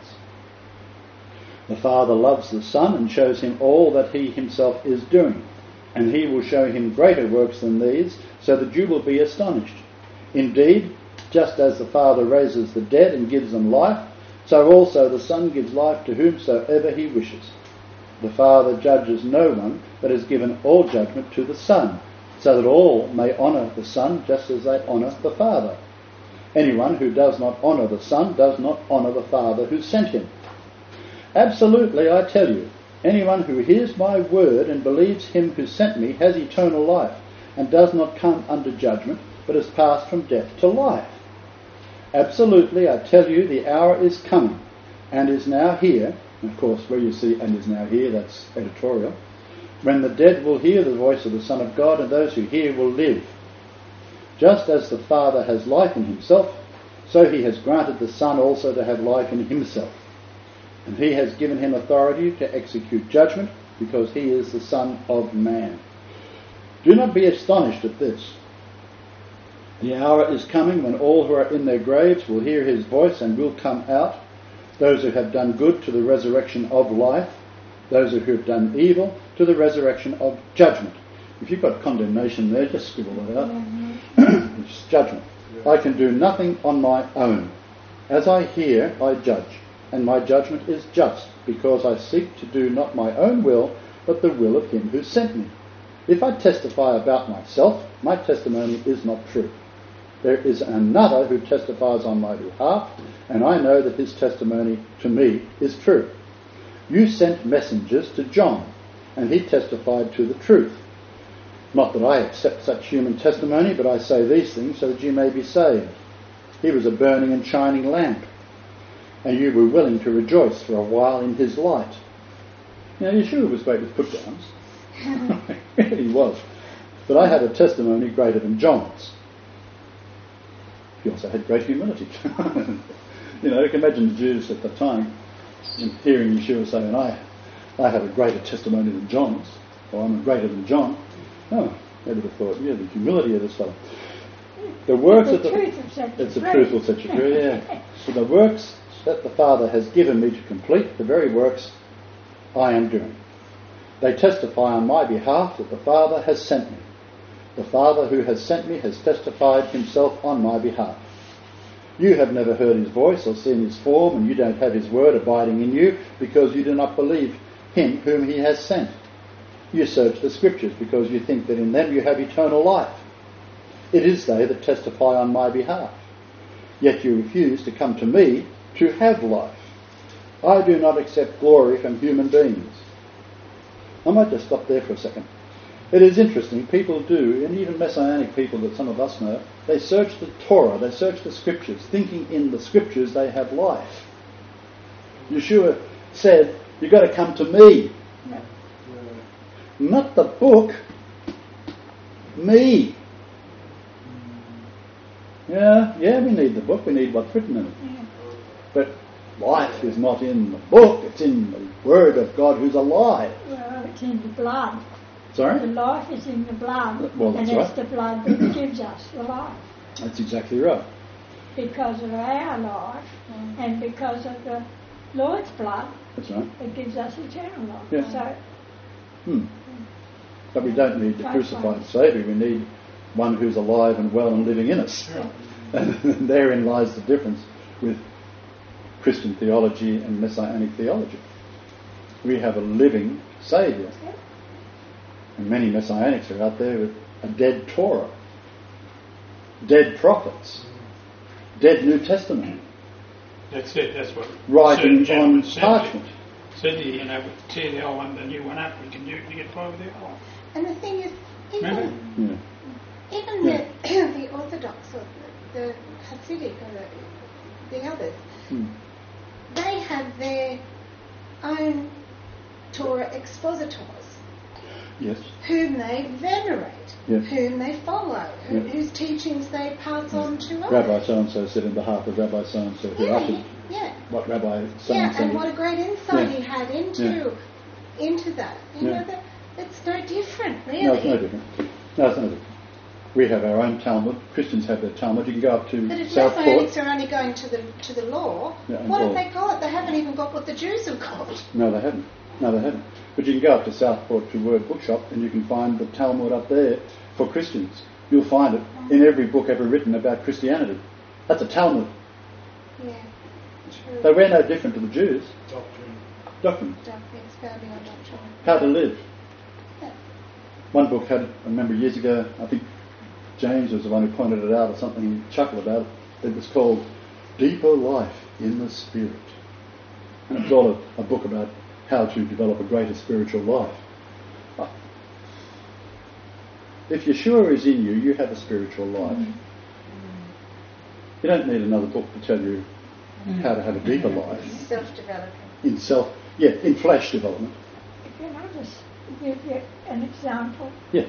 The Father loves the Son and shows him all that he himself is doing, and he will show him greater works than these, so that you will be astonished. Indeed, just as the Father raises the dead and gives them life, so also the Son gives life to whomsoever he wishes. The Father judges no one, but has given all judgment to the Son, so that all may honour the Son just as they honour the Father. Anyone who does not honour the Son does not honour the Father who sent him. Absolutely, I tell you, anyone who hears my word and believes him who sent me has eternal life, and does not come under judgment, but has passed from death to life. Absolutely, I tell you, the hour is coming, and is now here." And of course, where you see "and is now here," that's editorial. "When the dead will hear the voice of the Son of God, and those who hear will live. Just as the Father has life in himself, so he has granted the Son also to have life in himself. And he has given him authority to execute judgment, because he is the Son of Man. Do not be astonished at this. The hour is coming when all who are in their graves will hear his voice and will come out, those who have done good to the resurrection of life, those who have done evil to the resurrection of judgment." If you've got condemnation there, just scribble that out. Mm-hmm. It's judgment. "I can do nothing on my own. As I hear, I judge, and my judgment is just, because I seek to do not my own will, but the will of him who sent me. If I testify about myself, my testimony is not true. There is another who testifies on my behalf, and I know that his testimony to me is true. You sent messengers to John, and he testified to the truth. Not that I accept such human testimony, but I say these things so that you may be saved. He was a burning and shining lamp, and you were willing to rejoice for a while in his light." Now, Yeshua was great with put-downs. He really was. But I had a testimony greater than John's. He also had great humility. You know, you can imagine the Jews at the time hearing Yeshua saying, I, I have a greater testimony than John's, or I'm greater than John. Oh, they would have thought, yeah, the humility of this fellow. The works the of the truth will set you it's the free. truth will set you free, yeah. So the works that the Father has given me to complete, the very works I am doing. They testify on my behalf that the Father has sent me. The Father who has sent me has testified himself on my behalf. You have never heard his voice or seen his form, and you don't have his word abiding in you, because you do not believe him whom he has sent. You search the Scriptures, because you think that in them you have eternal life. It is they that testify on my behalf. Yet you refuse to come to me to have life. I do not accept glory from human beings. I might just stop there for a second. It is interesting, people do, and even Messianic people that some of us know, they search the Torah, they search the Scriptures, thinking in the Scriptures they have life. Yeshua said, you've got to come to me. Yeah. Not the book, me. Yeah, yeah, we need the book, we need what's written in it. Yeah. But life is not in the book, it's in the Word of God who's alive. Well, it's in the blood. The Sorry? life is in the blood, Well, and that's it's right. the blood that gives us the life. That's exactly right. Because of our life, and because of the Lord's blood, That's right. it gives us eternal life. Yeah. So, Hmm. But we don't need the Both crucified ways. Saviour, we need one who's alive and well and living in us. And therein lies the difference with Christian theology and Messianic theology. We have a living Saviour. yeah. And many Messianics are out there with a dead Torah, dead prophets, dead New Testament, That's it. That's what writing certain gentlemen on said. parchment. Said that, you know, tear the old one, the new one up. We can do it to get by with the old one. And the thing is, even Remember? Yeah. even Yeah. the, the Orthodox or the, the Hasidic or the, the others, Hmm. they have their own Torah expositors, Yes. whom they venerate, Yeah. whom they follow, who, Yeah. whose teachings they pass on to others. Rabbi so-and-so said in behalf of Rabbi so-and-so who Yeah, uttered yeah, what Rabbi yeah, so-and-so and what a great insight Yeah. he had into into that. You Yeah. know, that it's no different, really. No, it's no different. No, it's no different. We have our own Talmud. Christians have their Talmud. You can go up to But if Southport. Messianics are only going to the to the law, Yeah, and what have law. they got? They haven't even got what the Jews have got. No, they haven't. No, they haven't. But you can go up to Southport to Word Bookshop and you can find the Talmud up there for Christians. You'll find it in every book ever written about Christianity. That's a Talmud. Yeah, true. So we're no different to the Jews. Doctrine. Doctrine. Doctrine, expounding on doctrine. How to live. Yeah. One book had, I remember years ago, I think James was the one who pointed it out or something, he chuckled about it. It was called Deeper Life in the Spirit. And it was all a, a book about how to develop a greater spiritual life. If Yeshua is in you, you have a spiritual life. You don't need another book to tell you how to have a deeper life. Self-developing. In self, yeah, in flesh development. Can I just give you an example? Yeah.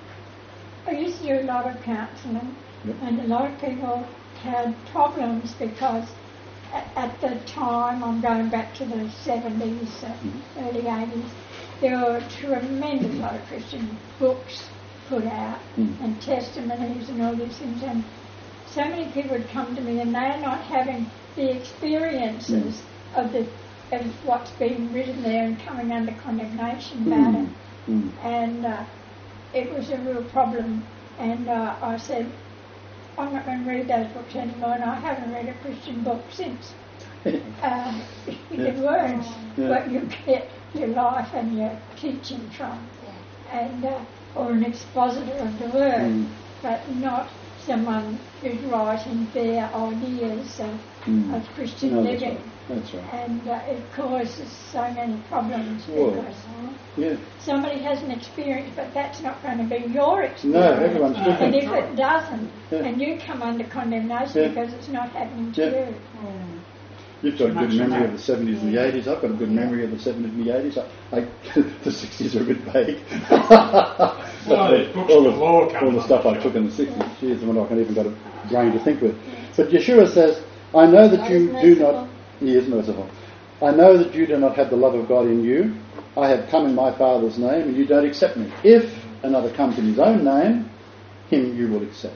I used to do a lot of counselling, Yep. and a lot of people had problems because at, at the time, I'm going back to the seventies, uh, Mm-hmm. early eighties, there were a tremendous lot of Christian books put out Mm. and testimonies and all these things, and so many people would come to me and they're not having the experiences Mm. of the of what's being written there and coming under condemnation about Mm. it. Mm. And uh, it was a real problem. And uh, I said, I'm not going to read those books anymore, and I haven't read a Christian book since. Uh, it words Yeah. what you get your life and your teaching from, and uh, or an expositor of the word, Mm. but not someone who's writing their ideas of, Mm. of Christian No, that's living. right. That's right. And uh, it causes so many problems Whoa. because Yeah. somebody has an experience, but that's not going to be your No, experience. everyone's No. different. And if it doesn't, Yeah. and you come under condemnation Yeah. because it's not happening to Yeah. you. You've got a Much good memory more. of the seventies and the eighties. I've got a good memory of the seventies and the eighties. I, I, the sixties are a bit vague. Well, there's books all, the, galore coming all the on, stuff I sure. took in the sixties, geez, when I can even got a brain to think with. But Yeshua says, I know that God you is do merciful. not... He is merciful. I know that you do not have the love of God in you. I have come in my Father's name, and you don't accept me. If another comes in his own name, him you will accept.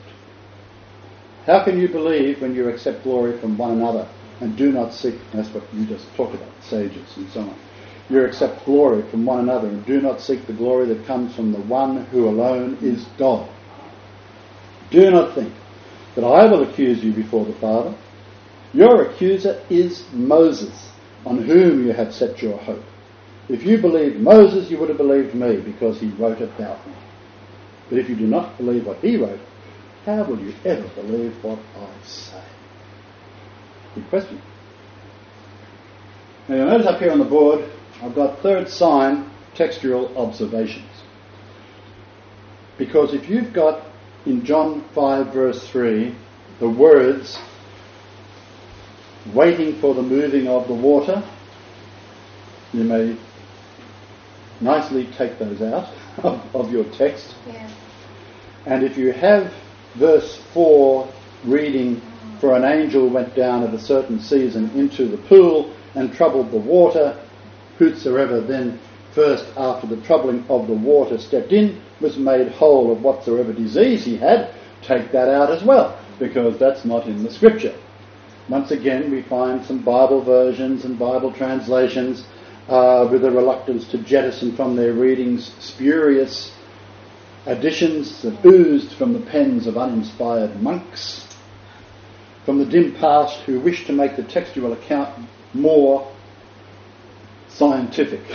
How can you believe when you accept glory from one another and do not seek, that's what you just talked about, sages and so on. You accept glory from one another and do not seek the glory that comes from the one who alone is God. Do not think that I will accuse you before the Father. Your accuser is Moses, on whom you have set your hope. If you believed Moses, you would have believed me, because he wrote about me. But if you do not believe what he wrote, how will you ever believe what I say? Good question. Now you'll notice up here on the board, I've got third sign, textual observations. Because if you've got in John five verse three the words waiting for the moving of the water, you may nicely take those out of, of your text. Yeah. And if you have verse four reading, for an angel went down at a certain season into the pool and troubled the water, whosoever then first after the troubling of the water stepped in was made whole of whatsoever disease he had, take that out as well, because that's not in the scripture. Once again, we find some Bible versions and Bible translations uh, with a reluctance to jettison from their readings spurious additions that oozed from the pens of uninspired monks, from the dim past who wished to make the textual account more scientific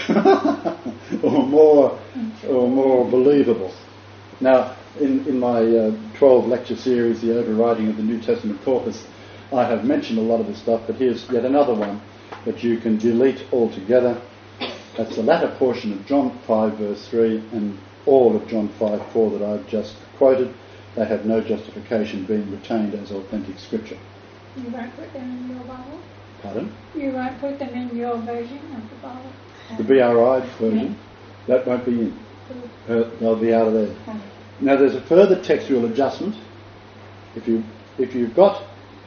or more or more believable. Now, in, in my uh, twelve lecture series, The Overriding of the New Testament Corpus, I have mentioned a lot of this stuff, but here's yet another one that you can delete altogether. That's the latter portion of John five verse three and all of John five four that I've just quoted. They have no justification being retained as authentic scripture. You won't put them in your Bible? Pardon? You won't put them in your version of the Bible? The B R I version, yeah. That won't be in. Uh, they'll be out of there. Okay. Now there's a further textual adjustment. If you if you've got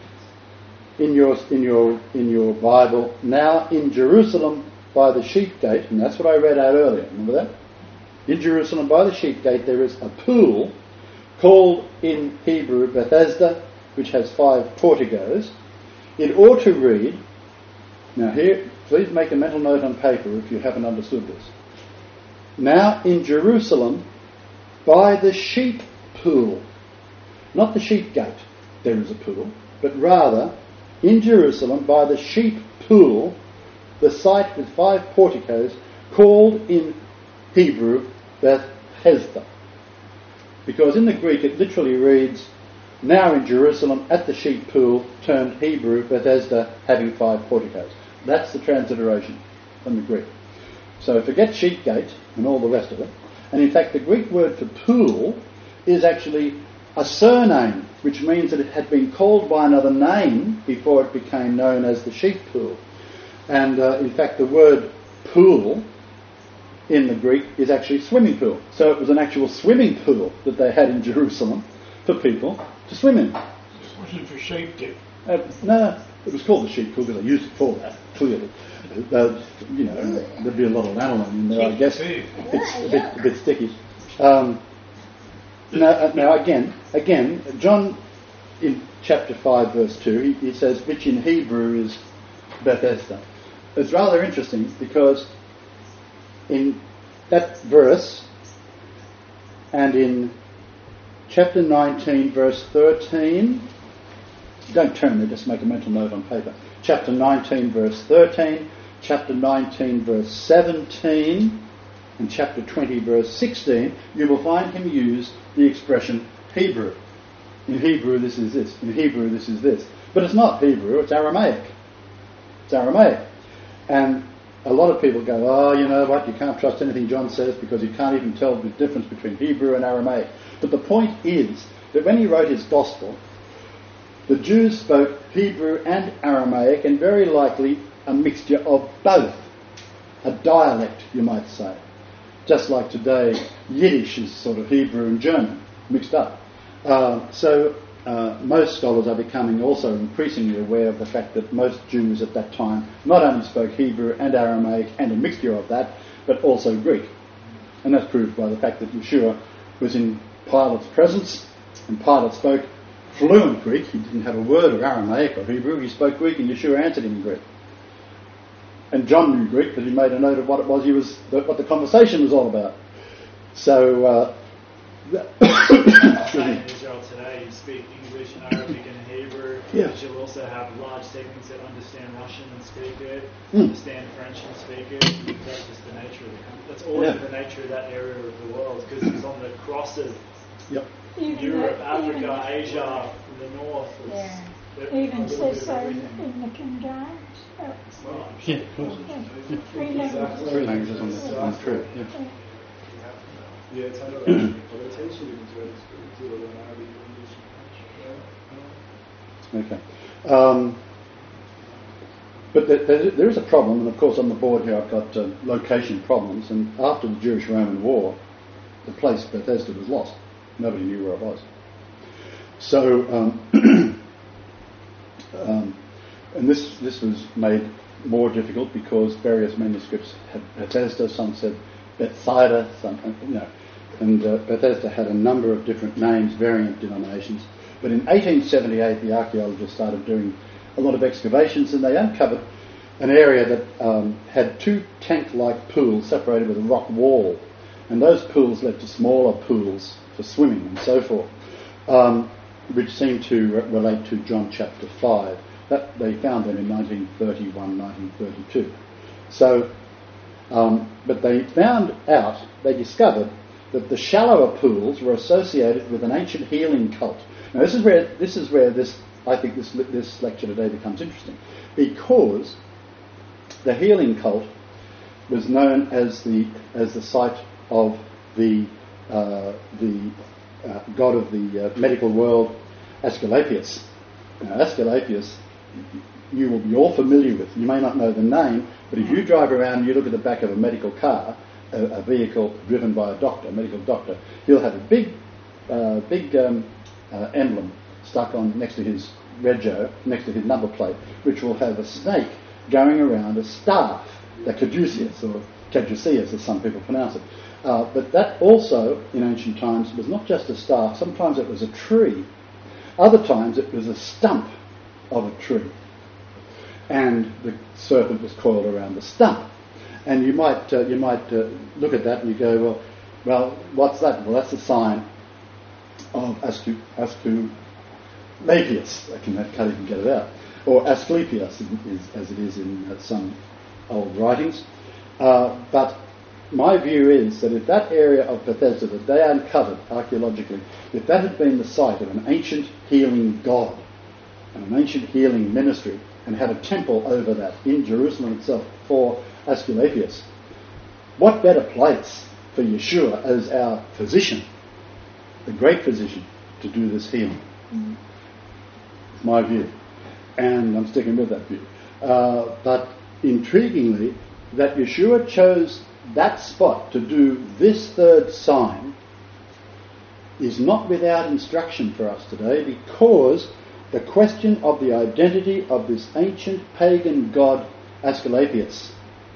in your in your in your Bible, now in Jerusalem by the sheep gate, and that's what I read out earlier, remember that? In Jerusalem by the sheep gate there is a pool called in Hebrew Bethesda, which has five porticos. It ought to read, now here, please make a mental note on paper if you haven't understood this. Now in Jerusalem by the sheep pool, not the sheep gate, there is a pool, but rather in Jerusalem by the sheep pool, the site with five porticos, called in Hebrew Bethesda. Because in the Greek it literally reads, now in Jerusalem at the sheep pool, turned Hebrew Bethesda, having five porticos. That's the transliteration from the Greek. So forget sheep gate and all the rest of it. And in fact the Greek word for pool is actually a surname, which means that it had been called by another name before it became known as the sheep pool. And uh, in fact the word pool in the Greek is actually swimming pool. So it was an actual swimming pool that they had in Jerusalem for people to swim in. It wasn't for sheep, did Uh, no, it was called the sheep pool because they used it for that, clearly. Uh, you know, there'd be a lot of abalone in there, I guess. It's a bit, a bit sticky. Um, now, uh, now again, again, John in chapter five, verse two, he, he says, which in Hebrew is Bethesda. It's rather interesting because in that verse and in chapter nineteen, verse thirteen, don't turn there, just make a mental note on paper. Chapter nineteen, verse thirteen, chapter nineteen, verse seventeen, and chapter twenty, verse sixteen, you will find him use the expression Hebrew. In Hebrew, this is this. In Hebrew, this is this. But it's not Hebrew, it's Aramaic. It's Aramaic. And a lot of people go, oh, you know what, you can't trust anything John says because you can't even tell the difference between Hebrew and Aramaic. But the point is that when he wrote his gospel, the Jews spoke Hebrew and Aramaic, and very likely a mixture of both. A dialect, you might say. Just like today, Yiddish is sort of Hebrew and German, mixed up. Uh, so uh, most scholars are becoming also increasingly aware of the fact that most Jews at that time not only spoke Hebrew and Aramaic and a mixture of that, but also Greek. And that's proved by the fact that Yeshua was in Pilate's presence, and Pilate spoke fluent Greek. He didn't have a word of Aramaic or Hebrew. He spoke Greek, and Yeshua answered him in Greek. And John knew Greek because he made a note of what it was he was, what the conversation was all about. So, uh, say in Israel today, you speak English and Arabic and Hebrew, Yeah. but you'll also have large segments that understand Russian and speak it, Mm. understand French and speak it. That's just the nature of the country. That's always Yeah. been the nature of that area of the world, because it's on the crosses. Yep. Even Europe, the- Africa, even, Asia, the north. It's, Yeah. they're even a little says bit so of in, everything. in the King James. Uh, Well, Yeah, of course. okay. Three languages. Three languages on the, on the trip. Yeah. Yeah, it's under potentially to learn Arabic, English, Okay. Um, but there, there, there is a problem, and of course on the board here I've got uh, location problems, and after the Jewish-Roman War, the place Bethesda was lost. Nobody knew where it was. So, um, um, and this this was made more difficult because various manuscripts had Bethesda, some said Bethsaida, some, you know, and uh, Bethesda had a number of different names, variant denominations. But in eighteen seventy-eight, the archaeologists started doing a lot of excavations, and they uncovered an area that um, had two tank-like pools separated with a rock wall, and those pools led to smaller pools for swimming and so forth, um, which seemed to re- relate to John chapter five. That they found them in nineteen thirty-one, nineteen thirty-two. So, um, but they found out, they discovered that the shallower pools were associated with an ancient healing cult. Now, this is where this is where this I think this this lecture today becomes interesting, because the healing cult was known as the as the site of the uh, the uh, god of the uh, medical world, Asclepius. Now, Asclepius, you will be all familiar with. You may not know the name, but if you drive around and you look at the back of a medical car, a, a vehicle driven by a doctor, a medical doctor, he'll have a big, uh, big um, uh, emblem stuck on next to his rego, next to his number plate, which will have a snake going around a staff, the caduceus, or caduceus as some people pronounce it. Uh, but that also, in ancient times, was not just a staff. Sometimes it was a tree. Other times it was a stump of a tree. And the serpent was coiled around the stump. And you might uh, you might uh, look at that and you go, well, well, what's that? Well, that's a sign of Ascu- Asclepius. I can, I can't even get it out. Or Asclepius, is, as it is in uh, some old writings. Uh, but my view is that if that area of Bethesda that they uncovered archaeologically, if that had been the site of an ancient healing god and an ancient healing ministry, and had a temple over that in Jerusalem itself for Asclepius, what better place for Yeshua as our physician, the great physician, to do this healing? Mm-hmm. It's my view, and I'm sticking with that view. Uh, but intriguingly, that Yeshua chose that spot to do this third sign is not without instruction for us today, because the question of the identity of this ancient pagan god Asclepius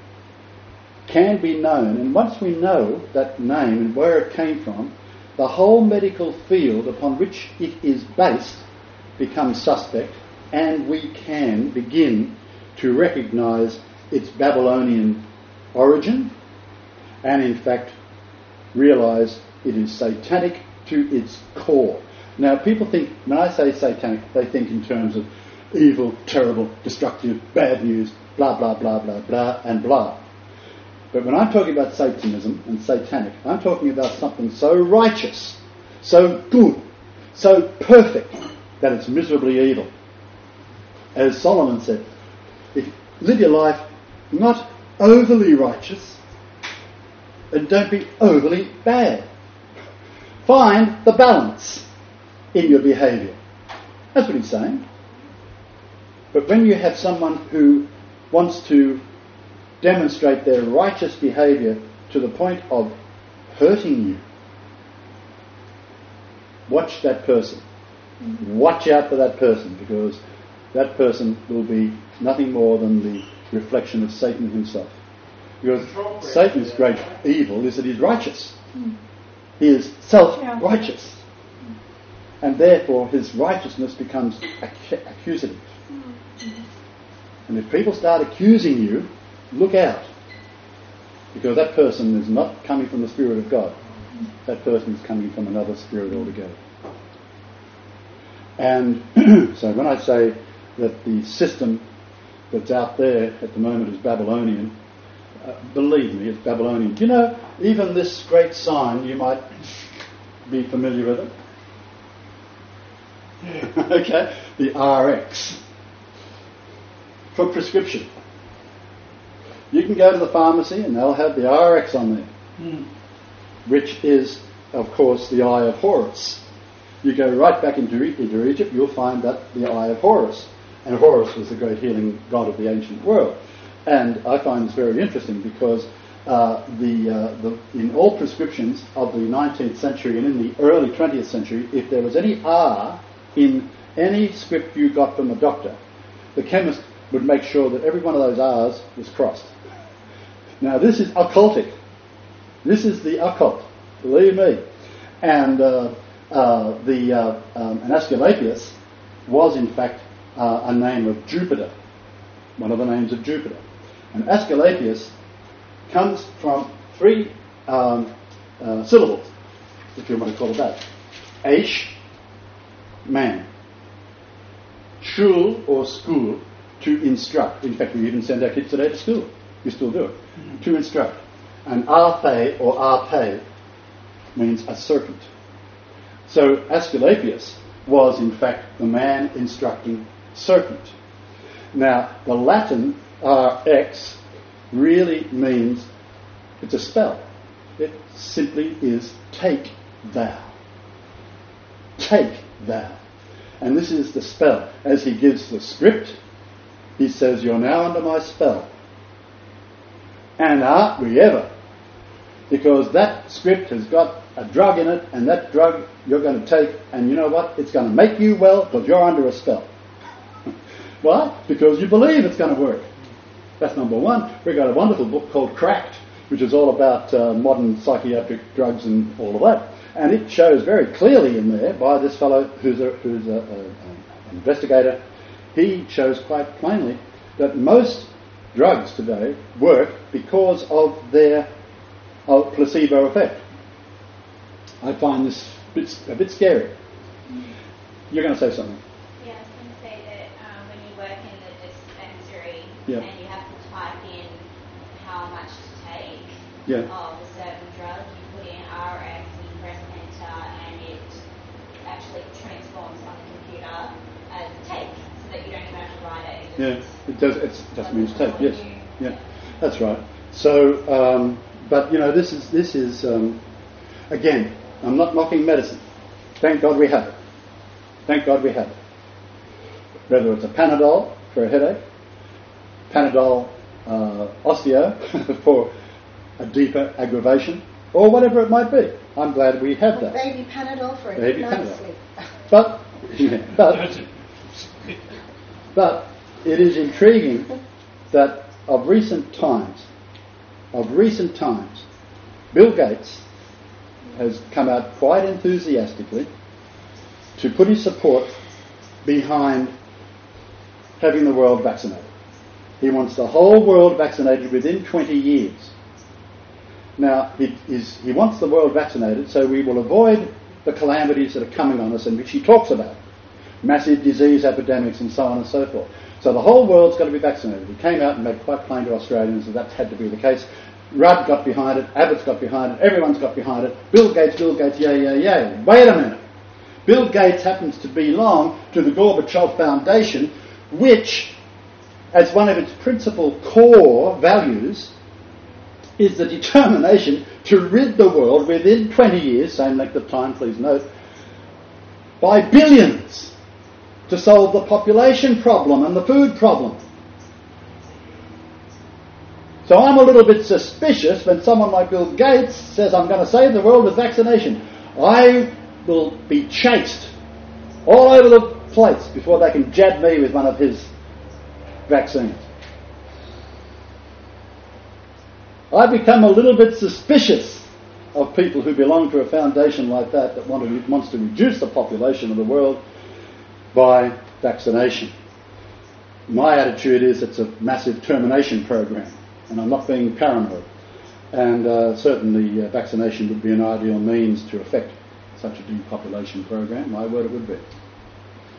can be known, and once we know that name and where it came from, the whole medical field upon which it is based becomes suspect, and we can begin to recognise its Babylonian origin, and in fact realise it is satanic to its core. Now, people think, when I say satanic, they think in terms of evil, terrible, destructive, bad news, blah, blah, blah, blah, blah, and blah. But when I'm talking about Satanism and satanic, I'm talking about something so righteous, so good, so perfect, that it's miserably evil. As Solomon said, if live your life not overly righteous, and don't be overly bad. Find the balance in your behaviour. That's what he's saying. But when you have someone who wants to demonstrate their righteous behaviour to the point of hurting you, watch that person. Watch out for that person, because that person will be nothing more than the reflection of Satan himself. Because Satan's great evil is that he's righteous. He is self-righteous. And therefore his righteousness becomes ac- accusative. And if people start accusing you, look out. Because that person is not coming from the Spirit of God. That person is coming from another spirit altogether. And so when I say that the system that's out there at the moment is Babylonian, uh, believe me, it's Babylonian. Do you know, even this great sign, you might be familiar with it? Yeah. Okay, the R X. For prescription. You can go to the pharmacy and they'll have the R X on there, Mm. which is, of course, the Eye of Horus. You go right back into, into Egypt, you'll find that the Eye of Horus. And Horus was the great healing god of the ancient world. And I find this very interesting because uh, the, uh, the in all prescriptions of the nineteenth century and in the early twentieth century, if there was any R in any script you got from a doctor, the chemist would make sure that every one of those R's was crossed. Now this is occultic. This is the occult, believe me. And uh, uh, the uh, um, and Asclepius was in fact uh, a name of Jupiter, one of the names of Jupiter. And Asclepius comes from three um, uh, syllables, if you want to call it that. Aish, man. Shul or school, to instruct. In fact, we even send our kids today to school. You still do it. Mm-hmm. To instruct. And Arphe or Arpe means a serpent. So Asclepius was in fact the man instructing serpent. Now the Latin R X really means, it's a spell. It simply is take thou. Take thou. And this is the spell. As he gives the script, he says, you're now under my spell. And aren't we ever? Because that script has got a drug in it, and that drug you're going to take, and you know what? It's going to make you well because you're under a spell. Why? Because you believe it's going to work. That's number one. We've got a wonderful book called Cracked, which is all about uh, modern psychiatric drugs and all of that. And it shows very clearly in there by this fellow who's a, who's a, a, an investigator. He shows quite plainly that most drugs today work because of their uh, placebo effect. I find this a bit, a bit scary. You're going to say something. Yeah, I was going to say that um, when you work in the dispensary Yeah. and you have to type in how much to take Yeah. of a certain drug, you put in R X and you press enter and it actually transforms on the computer as take, so that you don't even have to write it. It Yeah, just it does. It just means take. tells Yes, you- yeah, that's right. So, um, but you know, this is this is um, again. I'm not mocking medicine. Thank God we have it. Thank God we have it. Whether it's a Panadol for a headache, Panadol uh, osteo for a deeper aggravation, or whatever it might be. I'm glad we have Or that. baby Panadol for a Baby good night's Panadol. sleep. But, yeah, but That's it. But it is intriguing that of recent times, of recent times, Bill Gates has come out quite enthusiastically to put his support behind having the world vaccinated. He wants the whole world vaccinated within twenty years. Now, he, is, he wants the world vaccinated so we will avoid the calamities that are coming on us and which he talks about. Massive disease epidemics and so on and so forth. So the whole world's got to be vaccinated. He came out and made quite plain to Australians that that had to be the case. Rudd got behind it, Abbott's got behind it, everyone's got behind it. Bill Gates, Bill Gates, yay, yay, yay. Wait a minute. Bill Gates happens to belong to the Gorbachev Foundation, which, as one of its principal core values, is the determination to rid the world within twenty years, same length of time, please note, by billions, to solve the population problem and the food problem. So I'm a little bit suspicious when someone like Bill Gates says, I'm going to save the world with vaccination. I will be chased all over the place before they can jab me with one of his vaccines. I become a little bit suspicious of people who belong to a foundation like that that want to, wants to reduce the population of the world by vaccination. My attitude is it's a massive termination program, and I'm not being paranoid. And uh, certainly uh, vaccination would be an ideal means to effect such a depopulation program. My word, it would be.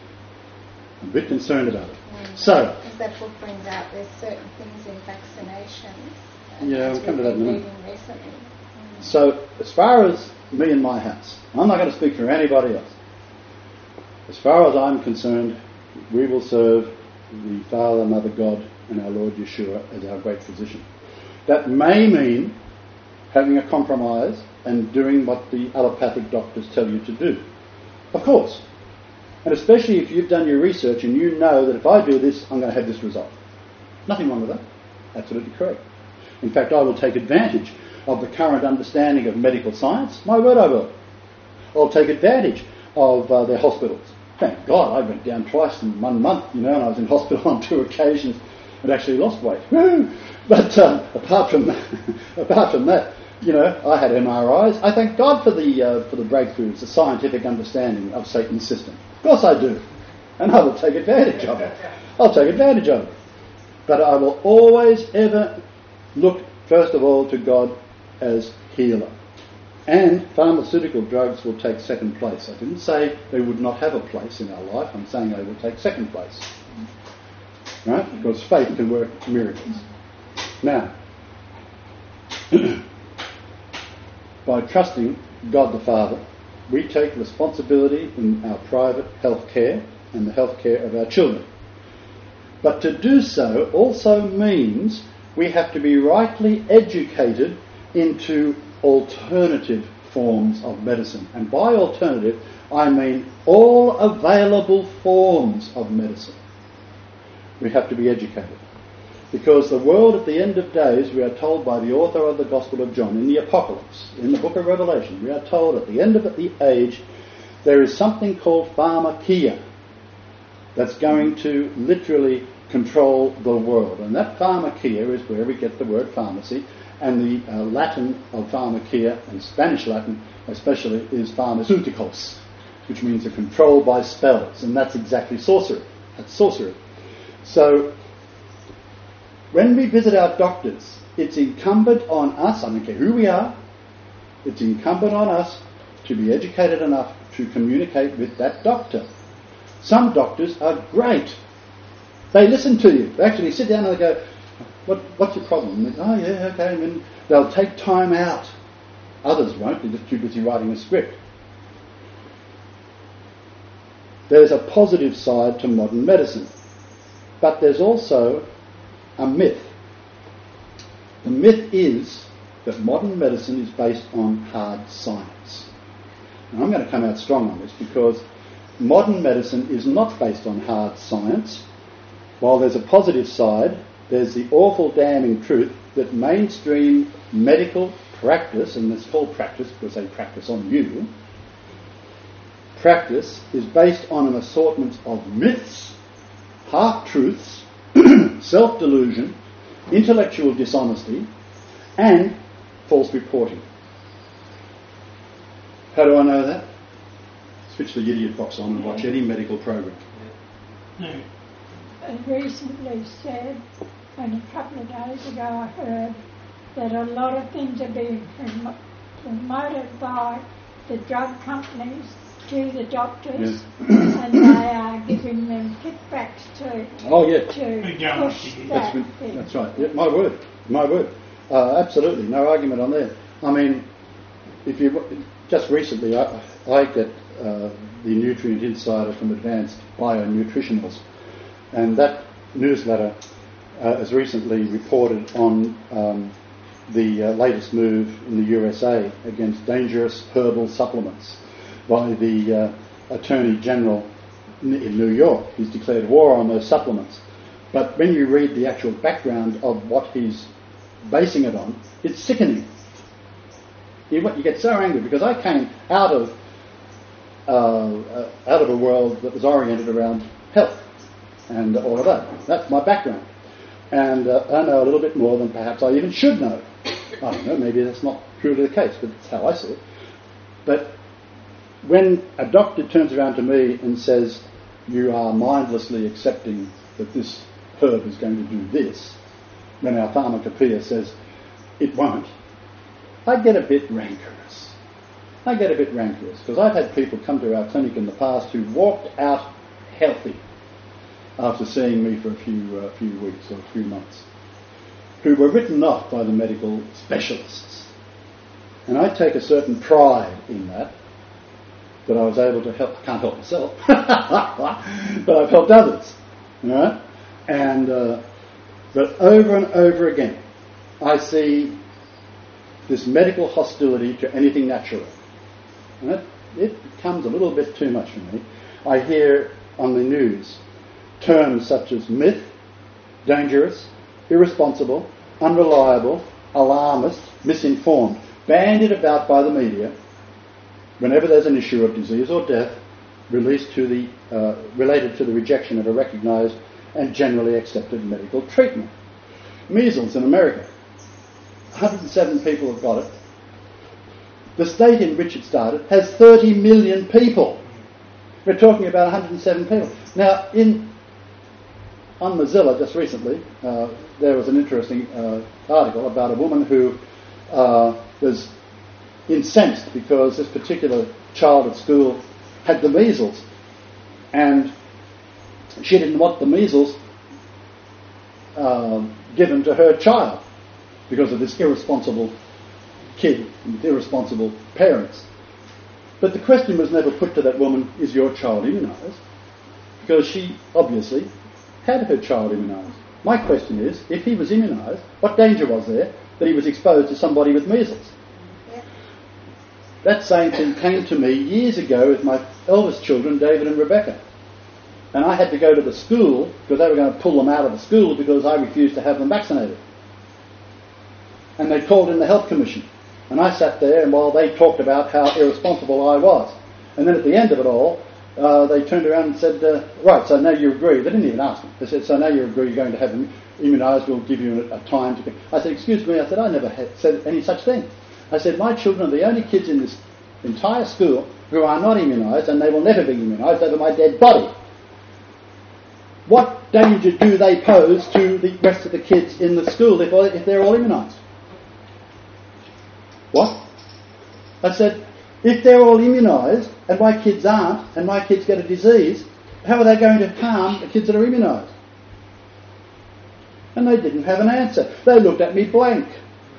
I'm a bit concerned about it. Mm. So, as that book brings out, there's certain things in vaccinations. Yeah, we'll come to that in a minute. Recently. Mm. So, as far as me and my house, I'm not going to speak for anybody else. As far as I'm concerned, we will serve the Father, Mother God, and our Lord Yeshua as our great physician. That may mean having a compromise and doing what the allopathic doctors tell you to do. Of course. And especially if you've done your research and you know that if I do this, I'm going to have this result. Nothing wrong with that. Absolutely correct. In fact, I will take advantage of the current understanding of medical science. My word, I will. I'll take advantage of uh, their hospitals. Thank God, I went down twice in one month, you know, and I was in hospital on two occasions and actually lost weight. Woo! But uh, apart from that, apart from that, you know, I had M R Is. I thank God for the uh, for the breakthroughs, the scientific understanding of Satan's system. Of course I do, and I will take advantage of it. I'll take advantage of it. But I will always ever look first of all to God as healer. And pharmaceutical drugs will take second place. I didn't say they would not have a place in our life. I'm saying they will take second place. Right? Because faith can work miracles. Now, by trusting God the Father, we take responsibility in our private health care and the health care of our children. But to do so also means we have to be rightly educated into alternative forms of medicine. And by alternative, I mean all available forms of medicine. We have to be educated. Because the world at the end of days, we are told by the author of the Gospel of John, in the Apocalypse, in the book of Revelation, we are told at the end of the age, there is something called pharmakia that's going to literally control the world. And that pharmakia is where we get the word pharmacy, and the uh, Latin of pharmakia, and Spanish Latin especially, is pharmaceuticos, which means a control by spells, and that's exactly sorcery. That's sorcery. So, when we visit our doctors, it's incumbent on us, I don't care who we are, it's incumbent on us to be educated enough to communicate with that doctor. Some doctors are great. They listen to you. They actually sit down and they go, what, what's your problem? And they go, oh yeah, okay. And then they'll take time out. Others won't. They're just too busy writing a script. There's a positive side to modern medicine. But there's also a myth. The myth is that modern medicine is based on hard science. And I'm going to come out strong on this because modern medicine is not based on hard science. While there's a positive side, there's the awful damning truth that mainstream medical practice, and it's called practice because they practice on you, practice is based on an assortment of myths, half-truths, self-delusion, intellectual dishonesty, and false reporting. How do I know that? Switch the idiot box on and watch any medical program. No. I recently said, and a couple of days ago I heard, that a lot of things are being prom- promoted by the drug companies to the doctors, Yeah. and they are giving them kickbacks to, Oh, yeah. to push that That's, been, thing. that's right. Yeah, my word. My word. Uh, absolutely. No argument on that. I mean, if you just recently, I, I get uh, the Nutrient Insider from Advanced Bionutritionals, and that newsletter uh, has recently reported on um, the uh, latest move in the U S A against dangerous herbal supplements by the uh, Attorney General in New York. He's declared war on those supplements. But when you read the actual background of what he's basing it on, it's sickening. You, you get so angry because I came out of uh, uh, out of a world that was oriented around health and all of that. That's my background. And uh, I know a little bit more than perhaps I even should know. I don't know, maybe that's not truly the case, but that's how I see it. But when a doctor turns around to me and says, you are mindlessly accepting that this herb is going to do this, when our pharmacopoeia says it won't, I get a bit rancorous. I get a bit rancorous because I've had people come to our clinic in the past who walked out healthy after seeing me for a few uh, few weeks or a few months, who were written off by the medical specialists. And I take a certain pride in that, that I was able to help. I can't help myself, but I've helped others. Right? And uh, but over and over again, I see this medical hostility to anything natural. Right? It becomes a little bit too much for me. I hear on the news terms such as myth, dangerous, irresponsible, unreliable, alarmist, misinformed, bandied about by the media whenever there's an issue of disease or death released to the, uh, related to the rejection of a recognised and generally accepted medical treatment. Measles in America. one hundred seven people have got it. The state in which it started has thirty million people. We're talking about one hundred seven people. Now, in on Mozilla just recently, uh, there was an interesting uh, article about a woman who uh, was incensed because this particular child at school had the measles, and she didn't want the measles uh, given to her child because of this irresponsible kid with irresponsible parents. But the question was never put to that woman, is your child immunised? Because she obviously had her child immunised. My question is, if he was immunised, what danger was there that he was exposed to somebody with measles? Yeah. That same thing came to me years ago with my eldest children, David and Rebecca. And I had to go to the school because they were going to pull them out of the school because I refused to have them vaccinated. And they called in the Health Commission. And I sat there, and while they talked about how irresponsible I was, and then at the end of it all, uh, they turned around and said, uh, right, so now you agree. They didn't even ask me. They said, so now you agree you're going to have them immunised, we'll give you a, a time to... I said, excuse me, I said, I never had said any such thing. I said, my children are the only kids in this entire school who are not immunised, and they will never be immunised over my dead body. What danger do they pose to the rest of the kids in the school if, if they're all immunised? What? I said, if they're all immunised and my kids aren't, and my kids get a disease, how are they going to harm the kids that are immunised? And they didn't have an answer. They looked at me blank.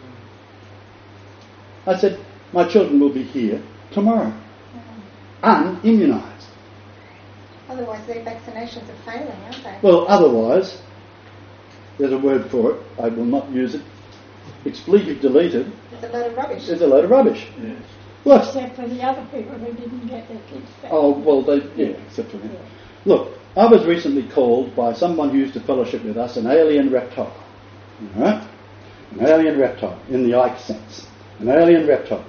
I said, my children will be here tomorrow, unimmunised. Otherwise their vaccinations are failing, aren't they? Well, otherwise, there's a word for it, I will not use it, expletive deleted. It's a load of rubbish. It's a load of rubbish. Yes. Look. Except for the other people who didn't get their kids back. Oh, well, they, yeah, except for them. Yeah. Look, I was recently called by someone who used to fellowship with us an alien reptile. Right? An alien reptile, in the Ike sense. An alien reptile.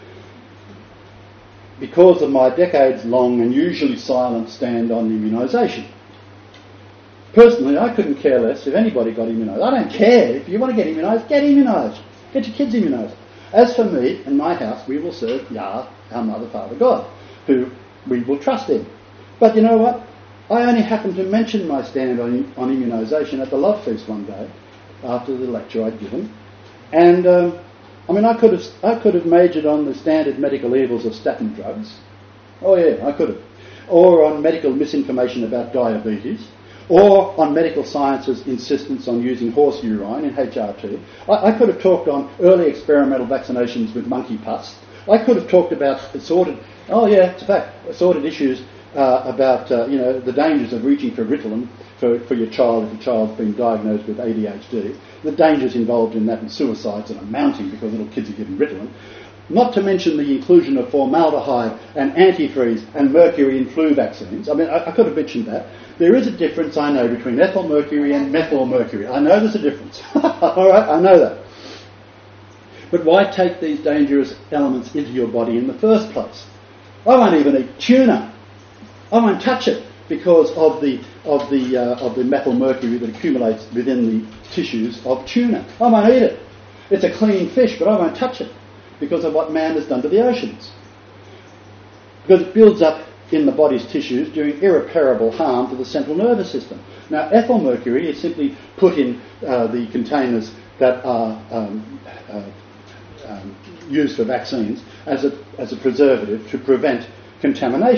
Because of my decades-long and usually silent stand on immunisation. Personally, I couldn't care less if anybody got immunised. I don't care. If you want to get immunised, get immunised. Get your kids immunised. As for me and my house, we will serve Yah, our Mother, Father, God, who we will trust in. But you know what? I only happened to mention my stand on, on immunisation at the Love Feast one day, after the lecture I'd given. And, um, I mean, I could have I could have majored on the standard medical evils of statin drugs. Oh yeah, I could have. Or on medical misinformation about diabetes. Or on medical science's insistence on using horse urine in H R T. I, I could have talked on early experimental vaccinations with monkey pus. I could have talked about assorted, oh yeah, it's a fact, assorted issues uh, about, uh, you know, the dangers of reaching for Ritalin for, for your child if your child's been diagnosed with A D H D. The dangers involved in that and suicides are mounting because little kids are given Ritalin. Not to mention the inclusion of formaldehyde and antifreeze and mercury in flu vaccines. I mean, I, I could have mentioned that. There is a difference, I know, between ethyl mercury and methyl mercury. I know there's a difference. All right, I know that. But why take these dangerous elements into your body in the first place? I won't even eat tuna. I won't touch it because of the of the uh, of the methyl mercury that accumulates within the tissues of tuna. I won't eat it. It's a clean fish, but I won't touch it because of what man has done to the oceans. Because it builds up in the body's tissues, doing irreparable harm to the central nervous system. Now, ethyl mercury is simply put in uh, the containers that are um, uh, um, used for vaccines as a, as a preservative to prevent contamination.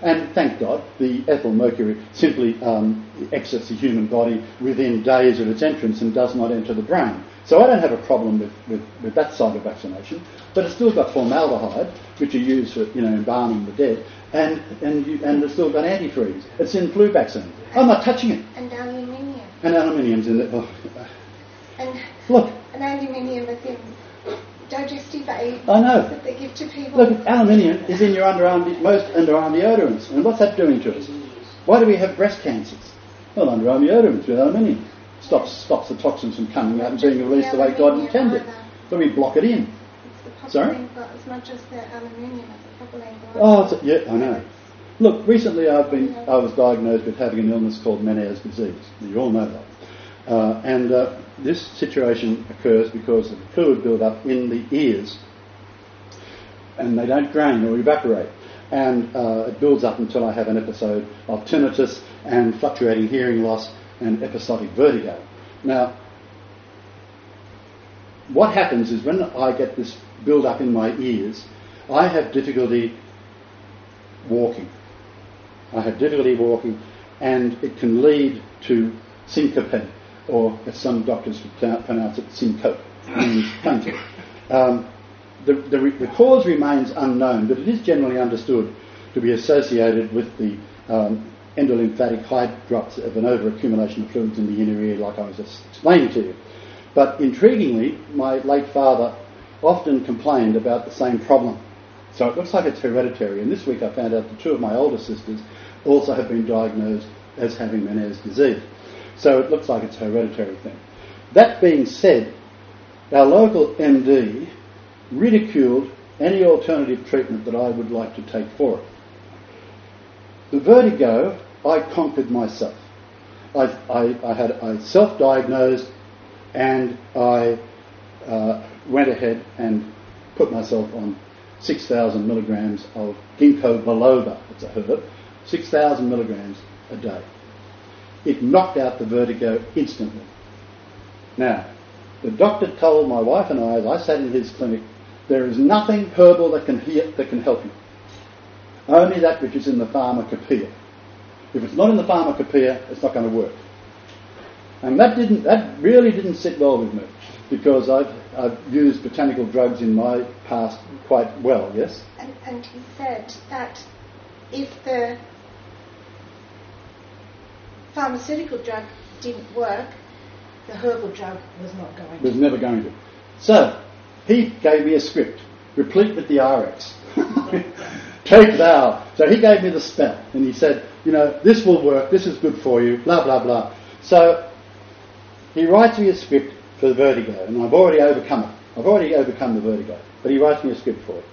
And thank God, the ethyl mercury simply um, exits the human body within days of its entrance and does not enter the brain. So I don't have a problem with, with, with that side of vaccination, but it's still got formaldehyde, which are used for, you know, embalming the dead, and and you, and it's still got antifreeze. It's in flu vaccine. I'm not touching it. And aluminium. And aluminium's in it. Oh. And Look. And aluminium is in digestive aids I know. that they give to people. Look, aluminium is in your underarm, de- most underarm deodorants. And what's that doing to us? Why do we have breast cancers? Well, underarm deodorants with aluminium. Stops, stops the toxins from coming out and being released the way God intended. So we block it in. It's the Sorry? propylene gly- as much as the aluminium as the propylene glycol. Oh, it's a, yeah, I know. Look, recently I've been, I was diagnosed with having an illness called Meniere's disease. You all know that. Uh, and uh, this situation occurs because of the fluid build-up in the ears, and they don't drain or evaporate. And uh, it builds up until I have an episode of tinnitus and fluctuating hearing loss and episodic vertigo. Now, what happens is when I get this build-up in my ears, I have difficulty walking. I have difficulty walking, and it can lead to syncope, or as some doctors would pronounce it, syncope, means fainting. Um, the, the, the cause remains unknown, but it is generally understood to be associated with the um, endolymphatic hydrops of an overaccumulation of fluids in the inner ear, like I was just explaining to you. But intriguingly, my late father often complained about the same problem. So it looks like it's hereditary. And this week I found out that two of my older sisters also have been diagnosed as having Meniere's disease. So it looks like it's a hereditary thing. That being said, our local M D ridiculed any alternative treatment that I would like to take for it. The vertigo, I conquered myself. I, I, I had I self-diagnosed, and I uh, went ahead and put myself on six thousand milligrams of ginkgo biloba. It's a herb. six thousand milligrams a day. It knocked out the vertigo instantly. Now, the doctor told my wife and I, as I sat in his clinic, there is nothing herbal that can he- that can help you. Only that which is in the pharmacopoeia. If it's not in the pharmacopoeia, it's not going to work. And that didn't that really didn't sit well with me, because I've I've used botanical drugs in my past quite well, yes? And, and he said that if the pharmaceutical drug didn't work, the herbal drug was not going to. Was never going to. So, he gave me a script, replete with the R X. Take thou. So he gave me the spell, and he said, you know, this will work, this is good for you, blah, blah, blah. So, he writes me a script for the vertigo, and I've already overcome it. I've already overcome the vertigo, but he writes me a script for it.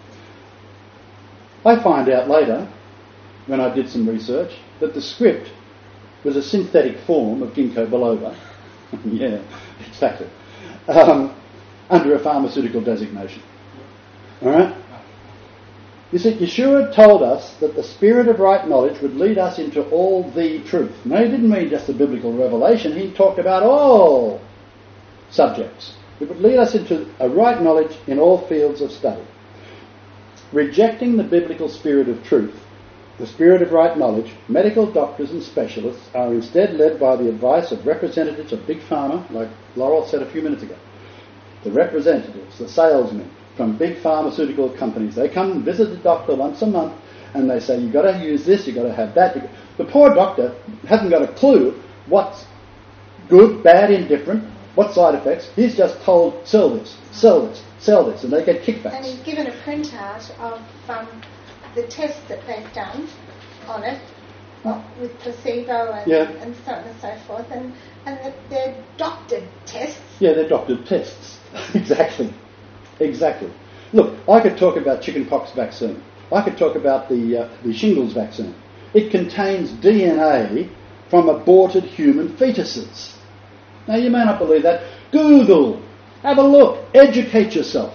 I find out later, when I did some research, that the script was a synthetic form of ginkgo biloba. Yeah, exactly. Um, under a pharmaceutical designation. All right? You see, Yeshua told us that the spirit of right knowledge would lead us into all the truth. Now, he didn't mean just the biblical revelation. He talked about all subjects. It would lead us into a right knowledge in all fields of study. Rejecting the biblical spirit of truth, the spirit of right knowledge, medical doctors and specialists are instead led by the advice of representatives of Big Pharma, like Laurel said a few minutes ago. The representatives, the salesmen from big pharmaceutical companies, they come and visit the doctor once a month, and they say, you've got to use this, you've got to have that. The poor doctor hasn't got a clue what's good, bad, indifferent, what side effects. He's just told, sell this, sell this, sell this, and they get kickbacks. And he's given a printout of um, the tests that they've done on it, uh, with placebo and, Yeah. and so on and so forth, and, and that they're doctored tests. Yeah, they're doctored tests. Exactly. Exactly. Look, I could talk about chickenpox vaccine. I could talk about the uh, the shingles vaccine. It contains D N A from aborted human fetuses. Now, you may not believe that. Google. Have a look. Educate yourself.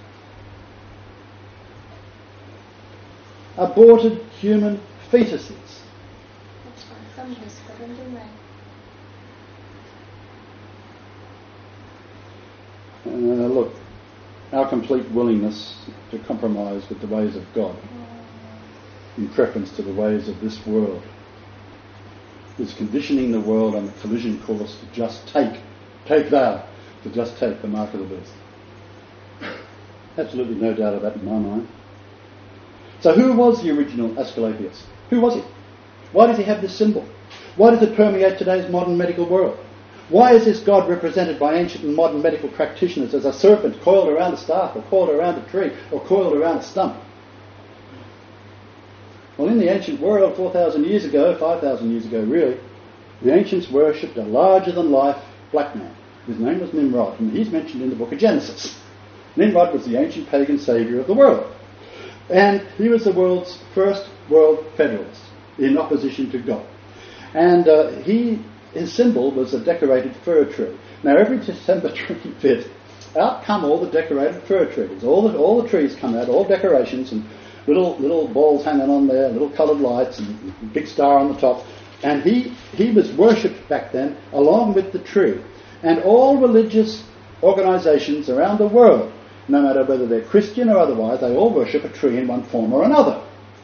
Aborted human fetuses. That's right, some use for them, didn't they? Uh, look, our complete willingness to compromise with the ways of God. in preference to the ways of this world. Is conditioning the world on the collision course to just take, take thou, to just take the mark of the beast. Absolutely no doubt of that in my mind. So who was the original Asclepius? Who was he? Why does he have this symbol? Why does it permeate today's modern medical world? Why is this God represented by ancient and modern medical practitioners as a serpent coiled around a staff, or coiled around a tree, or coiled around a stump? Well, in the ancient world, four thousand years ago, five thousand years ago really, the ancients worshipped a larger-than-life black man. His name was Nimrod, and he's mentioned in the book of Genesis. Nimrod was the ancient pagan saviour of the world. And he was the world's first world federalist in opposition to God. And uh, he, his symbol was a decorated fir tree. Now, every December twenty-fifth, out come all the decorated fir trees. All the, all the trees come out, all decorations, and little little balls hanging on there, little coloured lights, and a big star on the top. And he, he was worshipped back then along with the tree. And all religious organisations around the world, no matter whether they're Christian or otherwise, they all worship a tree in one form or another.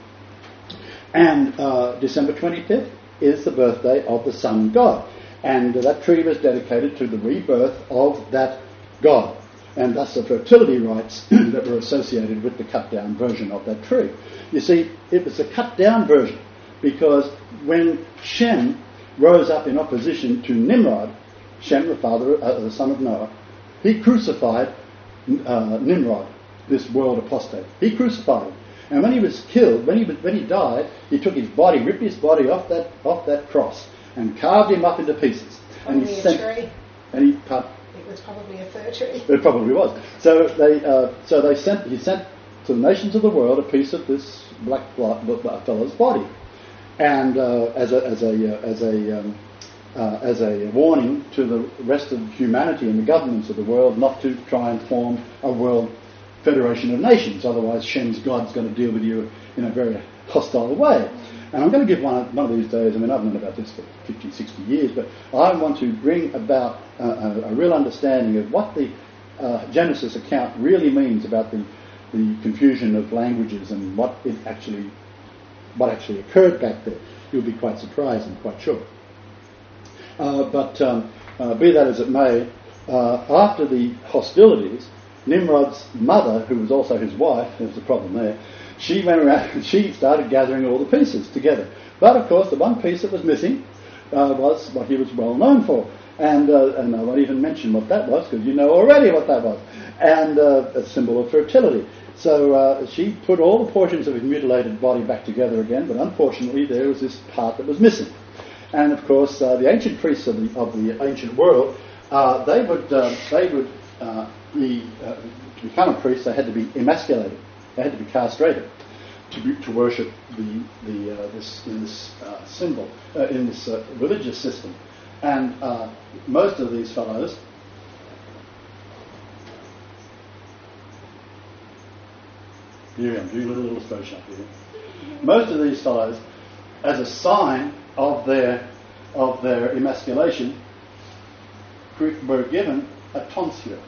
And uh, December twenty-fifth is the birthday of the sun god. And uh, that tree was dedicated to the rebirth of that god, and thus the fertility rites that were associated with the cut-down version of that tree. You see, it was a cut-down version because when Shem rose up in opposition to Nimrod, Shem, the father, uh, the son of Noah, he crucified uh, Nimrod, this world apostate. He crucified him. And when he was killed, when he was, when he died, he took his body, ripped his body off that off that cross, and carved him up into pieces. Probably and he a sent, tree. And he cut. It was probably a fir tree. It probably was. So they, uh, so they sent. He sent to the nations of the world a piece of this black fellow's body, and uh, as a as a uh, as a um, uh, as a warning to the rest of humanity and the governments of the world not to try and form a world federation of nations. Otherwise, Shem's God's going to deal with you in a very hostile way. And I'm going to give one one of these days. I mean, I've known about this for fifty, sixty years, but I want to bring about uh, a, a real understanding of what the uh, Genesis account really means about the the confusion of languages and what it actually what actually occurred back there. You'll be quite surprised, I'm quite sure. Uh, but um, uh, be that as it may, uh, after the hostilities, Nimrod's mother, who was also his wife, there was a problem there, she went around and she started gathering all the pieces together. But of course, the one piece that was missing uh, was what he was well known for. And, uh, and I won't even mention what that was, because you know already what that was. And uh, a symbol of fertility. So uh, she put all the portions of his mutilated body back together again, but unfortunately there was this part that was missing. And of course, uh, the ancient priests of the, of the ancient world, uh, they would, uh, they would uh, the, uh, to become a priest, they had to be emasculated. They had to be castrated to be, to worship the the uh, this in this uh, symbol uh, in this uh, religious system. And uh, most of these fellows, here I'm doing a little illustration up here. Most of these fellows, as a sign of their of their emasculation, were given a tonsure.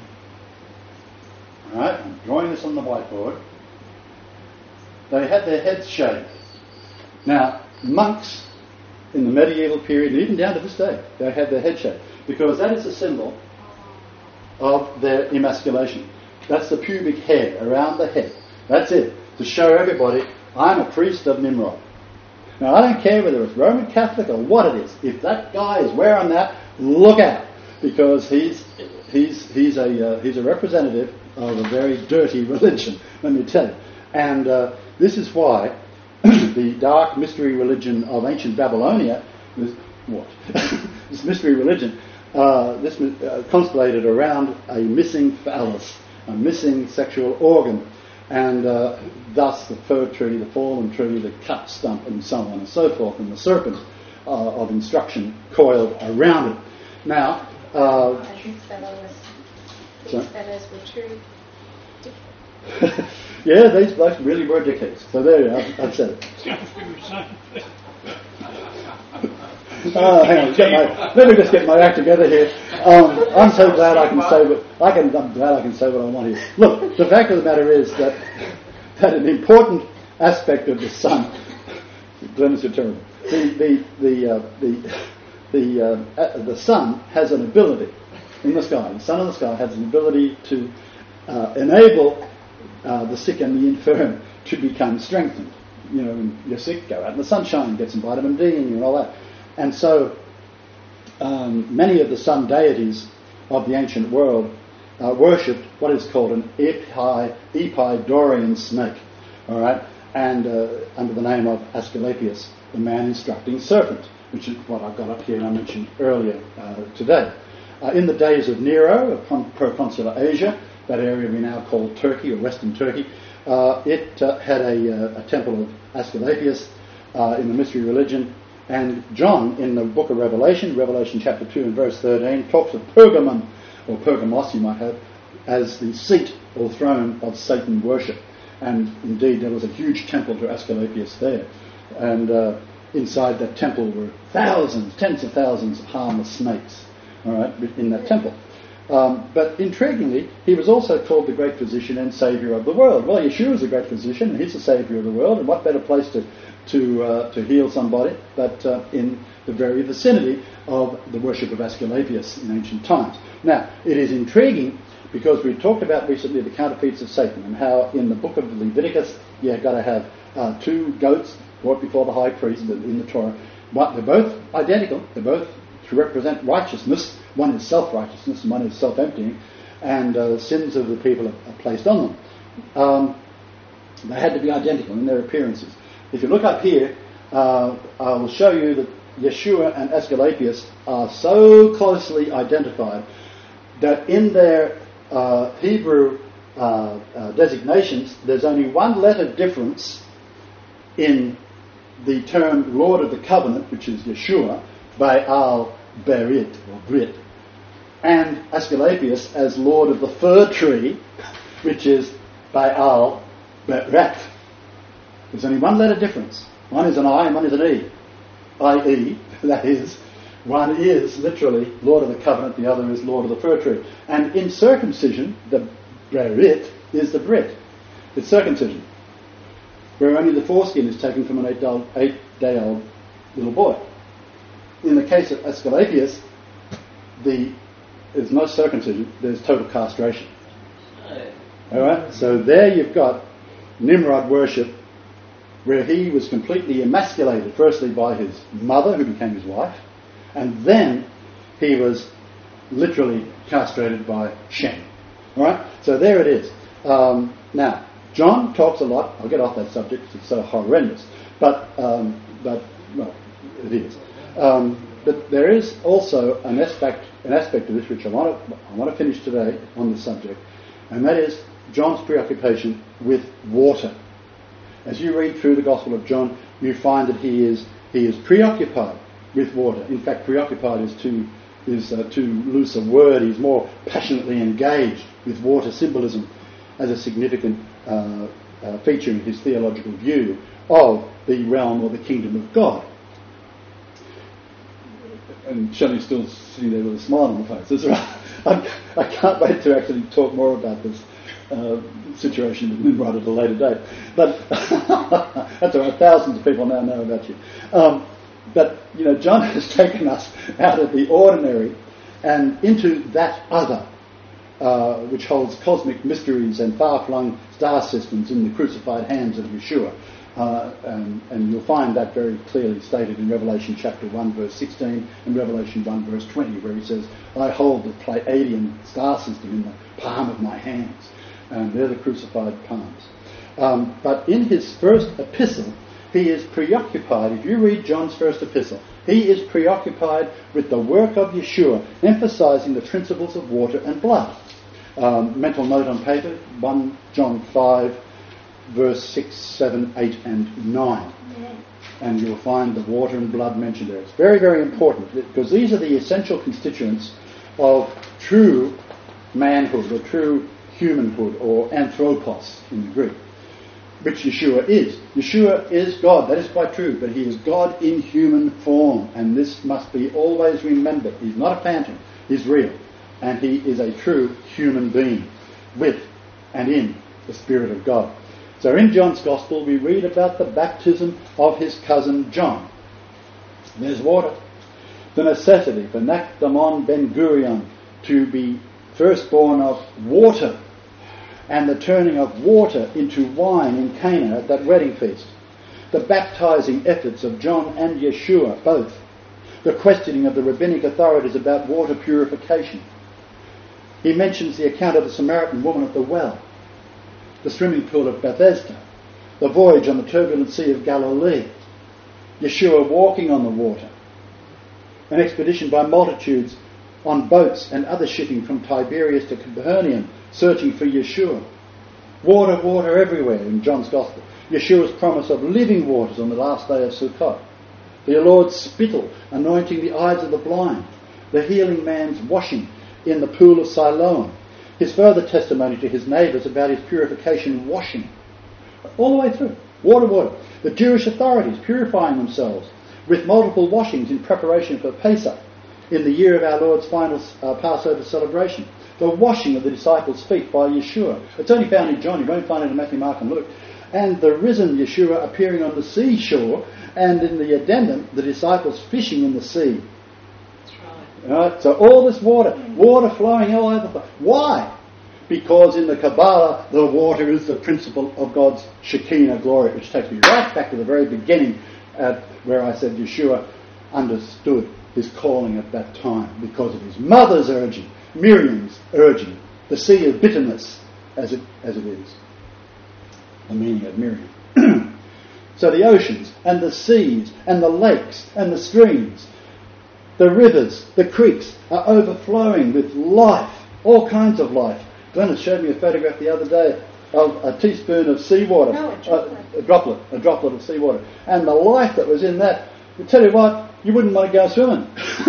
All right, I'm drawing this on the whiteboard. They had their heads shaved. Now, monks in the medieval period, and even down to this day, they had their head shaved, because that is a symbol of their emasculation. That's the pubic hair around the head. That's it, to show everybody, I'm a priest of Nimrod. Now, I don't care whether it's Roman Catholic or what it is. If that guy is wearing that, look out, because he's he's he's a uh, he's a representative of a very dirty religion, let me tell you. And uh, this is why the dark mystery religion of ancient Babylonia was what? This mystery religion, uh, this uh, constellated around a missing phallus, a missing sexual organ, and uh, thus the fir tree, the fallen tree, the cut stump, and so on and so forth, and the serpent uh, of instruction coiled around it. Now, uh, These fellows, these fellows were true. yeah, these blokes really were dickheads. So there you are, I've said it. Uh, hang on, get my, let me just get my act together here. Um, I'm so glad I can say what I can. I'm glad I can say what I want here. Look, the fact of the matter is that that an important aspect of the sun. Glennis, you're terrible. The the the uh, the the, uh, uh, the sun has an ability in the sky. The sun in the sky has an ability to uh, enable uh, the sick and the infirm to become strengthened. You know, when you're sick, go out in the sunshine, get some vitamin D in you and all that. And so um, many of the sun deities of the ancient world uh, worshipped what is called an epi, Epidaurian snake, all right, and uh, under the name of Asclepius, the man-instructing serpent, which is what I've got up here and I mentioned earlier uh, today. Uh, in the days of Nero, of proconsular Asia, that area we now call Turkey or Western Turkey, uh, it uh, had a, uh, a temple of Asclepius uh, in the mystery religion. And John, in the book of Revelation, Revelation chapter two and verse thirteen, talks of Pergamon, or Pergamos you might have, as the seat or throne of Satan worship. And indeed there was a huge temple to Asclepius there. And uh, inside that temple were thousands, tens of thousands of harmless snakes, all right, in that temple. Um, but intriguingly, he was also called the great physician and saviour of the world. Well, Yeshua is a great physician, and he's the saviour of the world, and what better place to to uh, to heal somebody but uh, in the very vicinity of the worship of Asclepius in ancient times. Now, it is intriguing because we talked about recently the counterfeits of Satan and how in the book of Leviticus you've got to have uh, two goats brought before the high priest in the Torah. But they're both identical. They're both to represent righteousness. One is self-righteousness and one is self-emptying, and uh, sins of the people are, are placed on them. Um, they had to be identical in their appearances. If you look up here, uh, I will show you that Yeshua and Asclepius are so closely identified that in their uh, Hebrew uh, uh, designations, there's only one letter difference in the term Lord of the Covenant, which is Yeshua, Baal Berit, or Brit, and Asclepius as Lord of the Fir Tree, which is Baal Berat. There's only one letter difference. One is an I and one is an E. I E, that is, one is literally Lord of the Covenant, the other is Lord of the Fir Tree. And in circumcision, the Berit is the Brit. It's circumcision, where only the foreskin is taken from an eight-day-old eight-day-old little boy. In the case of Asclepius, the, there's no circumcision, there's total castration. All right, so there you've got Nimrod worship, where he was completely emasculated, firstly by his mother, who became his wife, and then he was literally castrated by Shem. All right, so there it is. Um, now, John talks a lot. I'll get off that subject because it's so horrendous, but um, but well, it is. Um, but there is also an aspect an aspect of this which I want to I want to finish today on this subject, and that is John's preoccupation with water. As you read through the Gospel of John, you find that he is he is preoccupied with water. In fact, preoccupied is too is uh, too loose a word. He's more passionately engaged with water symbolism as a significant uh, uh, feature in his theological view of the realm or the kingdom of God. And Shelley's still sitting there with a smile on her face. That's right. I, I can't wait to actually talk more about this uh, situation with Nimrod at a later date. But that's all right. Thousands of people now know about you. Um, but, you know, John has taken us out of the ordinary and into that other, uh, which holds cosmic mysteries and far-flung star systems in the crucified hands of Yeshua. Uh, and, and you'll find that very clearly stated in Revelation chapter one verse sixteen and Revelation one verse twenty, where he says, I hold the Pleiadian star system in the palm of my hands. And they're the crucified palms. Um, but in his first epistle, he is preoccupied. If you read John's first epistle, he is preoccupied with the work of Yeshua, emphasizing the principles of water and blood. Um, mental note on paper, First John five, verse six, seven, eight, and nine. Yeah. And you'll find the water and blood mentioned there. It's very, very important, because these are the essential constituents of true manhood, or true humanhood, or anthropos in the Greek, which Yeshua is. Yeshua is God, that is quite true, but he is God in human form, and this must be always remembered. He's not a phantom, he's real, and he is a true human being with and in the Spirit of God. So in John's Gospel we read about the baptism of his cousin John. There's water. The necessity for Nakdamon Ben Gurion to be firstborn of water, and the turning of water into wine in Cana at that wedding feast. The baptizing efforts of John and Yeshua, both. The questioning of the rabbinic authorities about water purification. He mentions the account of the Samaritan woman at the well, the swimming pool of Bethesda, the voyage on the turbulent Sea of Galilee, Yeshua walking on the water, an expedition by multitudes on boats and other shipping from Tiberias to Capernaum, searching for Yeshua. Water, water everywhere in John's Gospel. Yeshua's promise of living waters on the last day of Sukkot. The Lord's spittle, anointing the eyes of the blind. The healing man's washing in the pool of Siloam. His further testimony to his neighbours about his purification washing. All the way through. Water, water. The Jewish authorities purifying themselves with multiple washings in preparation for Pesach, in the year of our Lord's final uh, Passover celebration. The washing of the disciples' feet by Yeshua. It's only found in John, you won't find it in Matthew, Mark and Luke. And the risen Yeshua appearing on the seashore, and in the addendum, the disciples fishing in the sea. That's right. Right? So all this water, water flowing all over the place. Why? Because in the Kabbalah, the water is the principle of God's Shekinah glory, which takes me right back to the very beginning, at where I said Yeshua understood his calling at that time because of his mother's urging, Miriam's urging, the sea of bitterness, as it as it is. The meaning of Miriam. So the oceans and the seas and the lakes and the streams, the rivers, the creeks are overflowing with life, all kinds of life. Glennis showed me a photograph the other day of a teaspoon of seawater, no, a droplet. a, a droplet, a droplet of seawater, and the life that was in that. I tell you what, you wouldn't want to go swimming.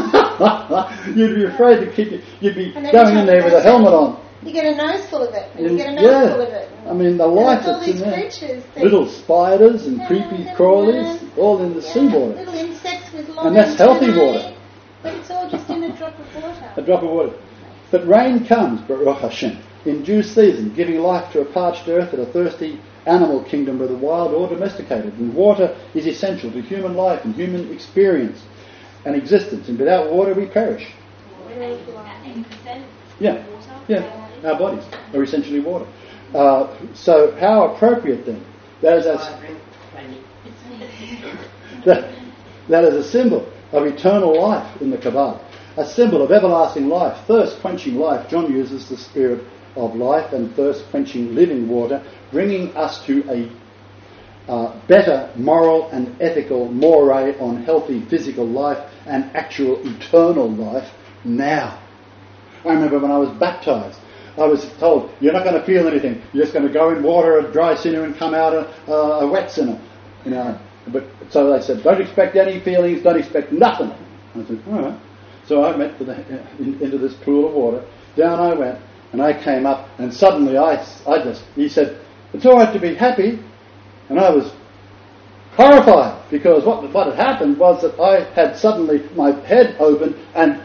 You'd be afraid to keep. You'd be going in there with a helmet on. You get a nose full of it, and In, you get a nose yeah. full of it. I mean, the life all that's these in there. creatures. that- Little spiders and Yeah, creepy little crawlies, worms. all in the Yeah, seawater. Little insects with long And that's healthy antennae, water. But it's all just in a drop of A water. drop of water. But rain comes, Baruch Hashem, in due season, giving life to a parched earth and a thirsty animal kingdom, whether wild or domesticated. And water is essential to human life and human experience and existence. And without water, we perish. eighty percent Yeah, water. yeah. Our bodies are essentially water. Uh, so how appropriate then? That is as, that, that is a symbol of eternal life in the Kabbalah. A symbol of everlasting life, thirst-quenching life. John uses the spirit of life and thirst-quenching living water, bringing us to a uh, better moral and ethical moray on healthy physical life and actual eternal life now. I remember when I was baptised, I was told, you're not going to feel anything. You're just going to go in water, a dry sinner, and come out a, a wet sinner. You know. But so they said, don't expect any feelings, don't expect nothing. I said, all right. So I went to the, in, into this pool of water. Down I went, and I came up, and suddenly I, I just, he said, it's all right to be happy. And I was horrified, because what, what had happened was that I had suddenly, my head opened, and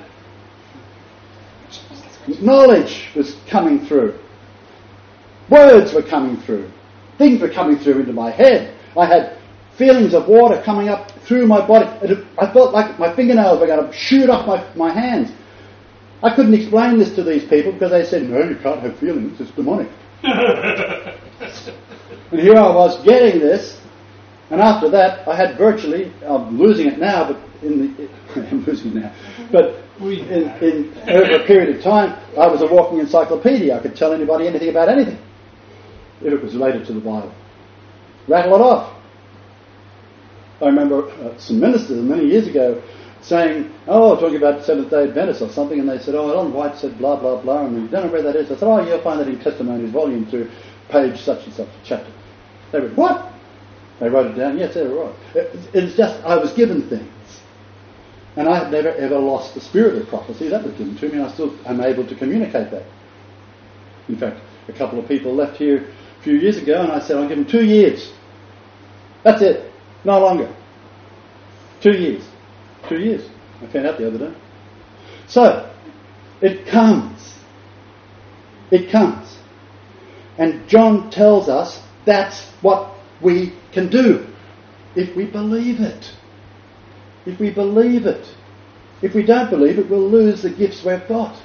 knowledge was coming through. Words were coming through. Things were coming through into my head. I had feelings of water coming up through my body. It, I felt like my fingernails were going to shoot off my, my hands. I couldn't explain this to these people because they said, no, you can't have feelings, it's demonic. And here I was getting this, and after that I had virtually, I'm losing it now, but in the, I'm losing it now, but in, in over a period of time I was a walking encyclopedia. I could tell anybody anything about anything if it was related to the Bible. Rattle it off. I remember uh, some ministers many years ago saying, oh, talking about Seventh-day Adventists or something, and they said, oh, Ellen White said blah, blah, blah, and we don't know where that is. I said, oh, you'll find that in Testimonies, volume two, page such and such, chapter. They went, what? They wrote it down. Yes, they were right. It, it's just, I was given things. And I have never, ever lost the spirit of prophecy. That was given to me, and I still am able to communicate that. In fact, a couple of people left here a few years ago, and I said, I'll give them two years. That's it. No longer. Two years. Two years. I found out the other day. So, it comes. It comes. And John tells us That's what we can do if we believe it. If we believe it. If we don't believe it, we'll lose the gifts we've got.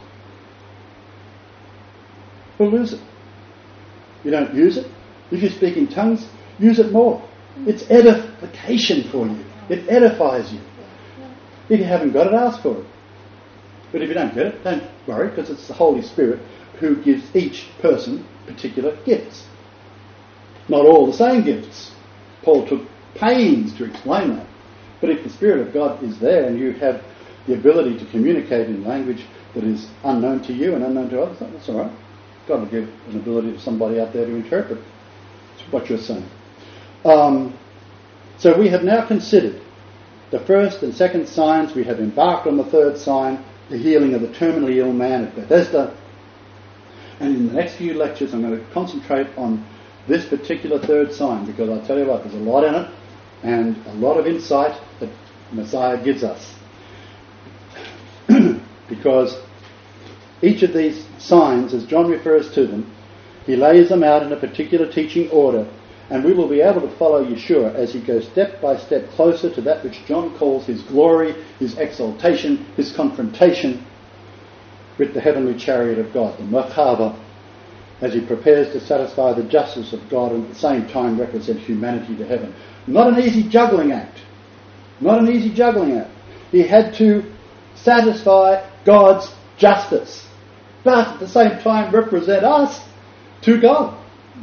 We'll lose it. You don't use it. If you speak in tongues, use it more. It's edification for you. It edifies you. If you haven't got it, ask for it. But if you don't get it, don't worry, because it's the Holy Spirit who gives each person particular gifts. Not all the same gifts. Paul took pains to explain that. But if the Spirit of God is there and you have the ability to communicate in language that is unknown to you and unknown to others, that's all right. God will give an ability to somebody out there to interpret what you're saying. Um, so we have now considered the first and second signs. We have embarked on the third sign, the healing of the terminally ill man at Bethesda. And in the next few lectures I'm going to concentrate on this particular third sign, because I'll tell you what, there's a lot in it and a lot of insight that Messiah gives us. Because each of these signs, as John refers to them, he lays them out in a particular teaching order, and we will be able to follow Yeshua as he goes step by step closer to that which John calls his glory, his exaltation, his confrontation with the heavenly chariot of God, the Merkava, as he prepares to satisfy the justice of God and at the same time represent humanity to heaven. Not an easy juggling act. Not an easy juggling act. He had to satisfy God's justice, but at the same time represent us to God.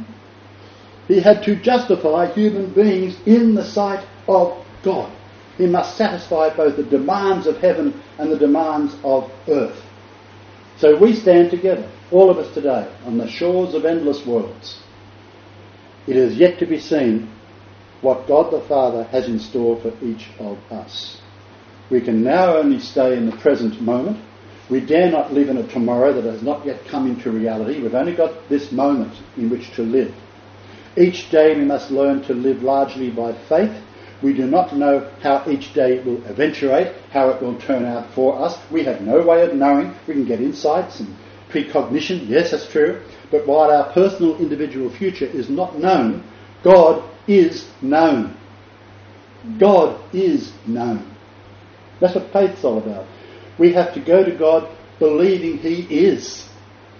He had to justify human beings in the sight of God. He must satisfy both the demands of heaven and the demands of earth. So we stand together, all of us today, on the shores of endless worlds. It is yet to be seen what God the Father has in store for each of us. We can now only stay in the present moment. We dare not live in a tomorrow that has not yet come into reality. We've only got this moment in which to live. Each day we must learn to live largely by faith. We do not know how each day will eventuate, how it will turn out for us. We have no way of knowing. We can get insights and precognition. Yes, that's true. But while our personal individual future is not known, God is known. God is known. That's what faith's all about. We have to go to God believing he is,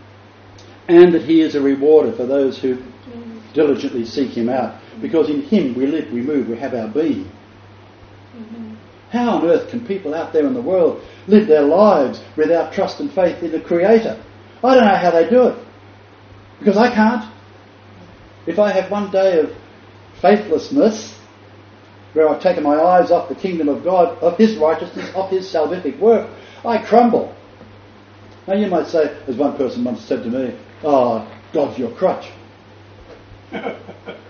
and that he is a rewarder for those who diligently seek him out, because in him we live, we move, we have our being. Mm-hmm. How on earth can people out there in the world live their lives without trust and faith in the Creator? I don't know how they do it, because I can't. If I have one day of faithlessness where I've taken my eyes off the kingdom of God, of his righteousness, of his salvific work, I crumble. Now you might say, as one person once said to me, oh, God's your crutch. I've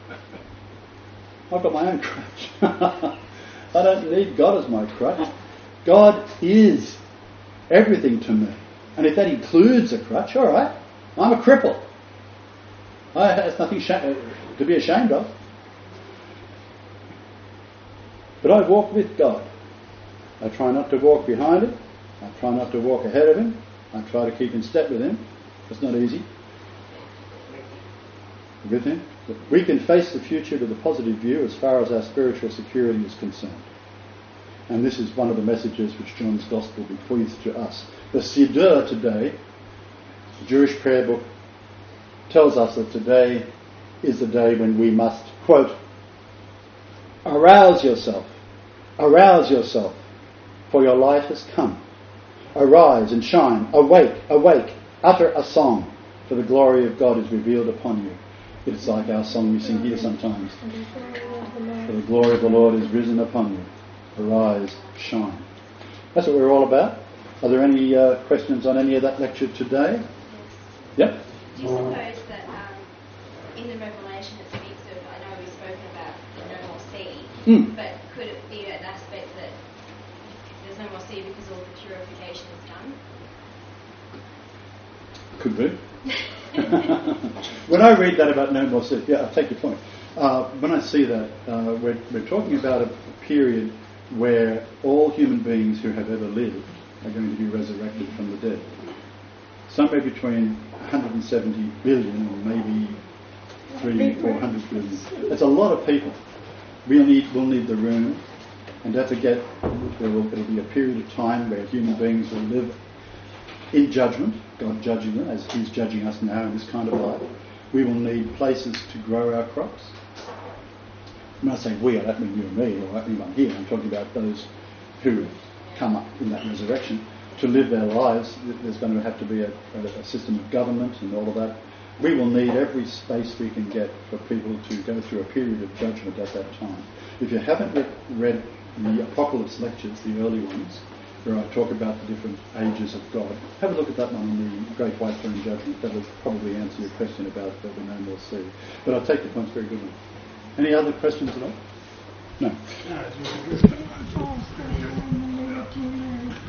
got my own crutch. I don't need God as my crutch. God is everything to me. And if that includes a crutch, all right, I'm a cripple. I, there's nothing sh- to be ashamed of. But I walk with God. I try not to walk behind him. I try not to walk ahead of him. I try to keep in step with him. It's not easy. With him. But we can face the future with a positive view as far as our spiritual security is concerned. And this is one of the messages which John's Gospel bequeaths to us. The Siddur today, the Jewish prayer book, tells us that today is the day when we must, quote, arouse yourself, arouse yourself, for your light has come. Arise and shine, awake, awake, utter a song, for the glory of God is revealed upon you. It's like our song we sing here sometimes. For the glory of the Lord is risen upon you. Arise, shine. That's what we're all about. Are there any uh, questions on any of that lecture today? Yep. Do you suppose that um, in the Revelation it speaks of, I know we've spoken about the no more sea, Mm. but could it be an aspect that there's no more sea because all the purification is done? Could be. When I read that about no more sea, yeah, I take your point. Uh, when I see that, uh, we're, we're talking about a period where all human beings who have ever lived are going to be resurrected from the dead. Somewhere between one hundred seventy billion or maybe three, four hundred billion. That's a lot of people. We'll need, we'll need the room, and don't forget, there will it'll be a period of time where human beings will live in judgment, God judging them as He's judging us now in this kind of life. We will need places to grow our crops. I'm not saying we, I don't mean you and me or anyone here. I'm talking about those who come up in that resurrection. To live their lives, there's going to have to be a, a, a system of government and all of that. We will need every space we can get for people to go through a period of judgment at that time. If you haven't read, read the Apocalypse lectures, the early ones, where I talk about the different ages of God, have a look at that one on the Great White Throne Judgment. That will probably answer your question about the no more sea. But I take the point's very good one. Any other questions at all? No. No, it's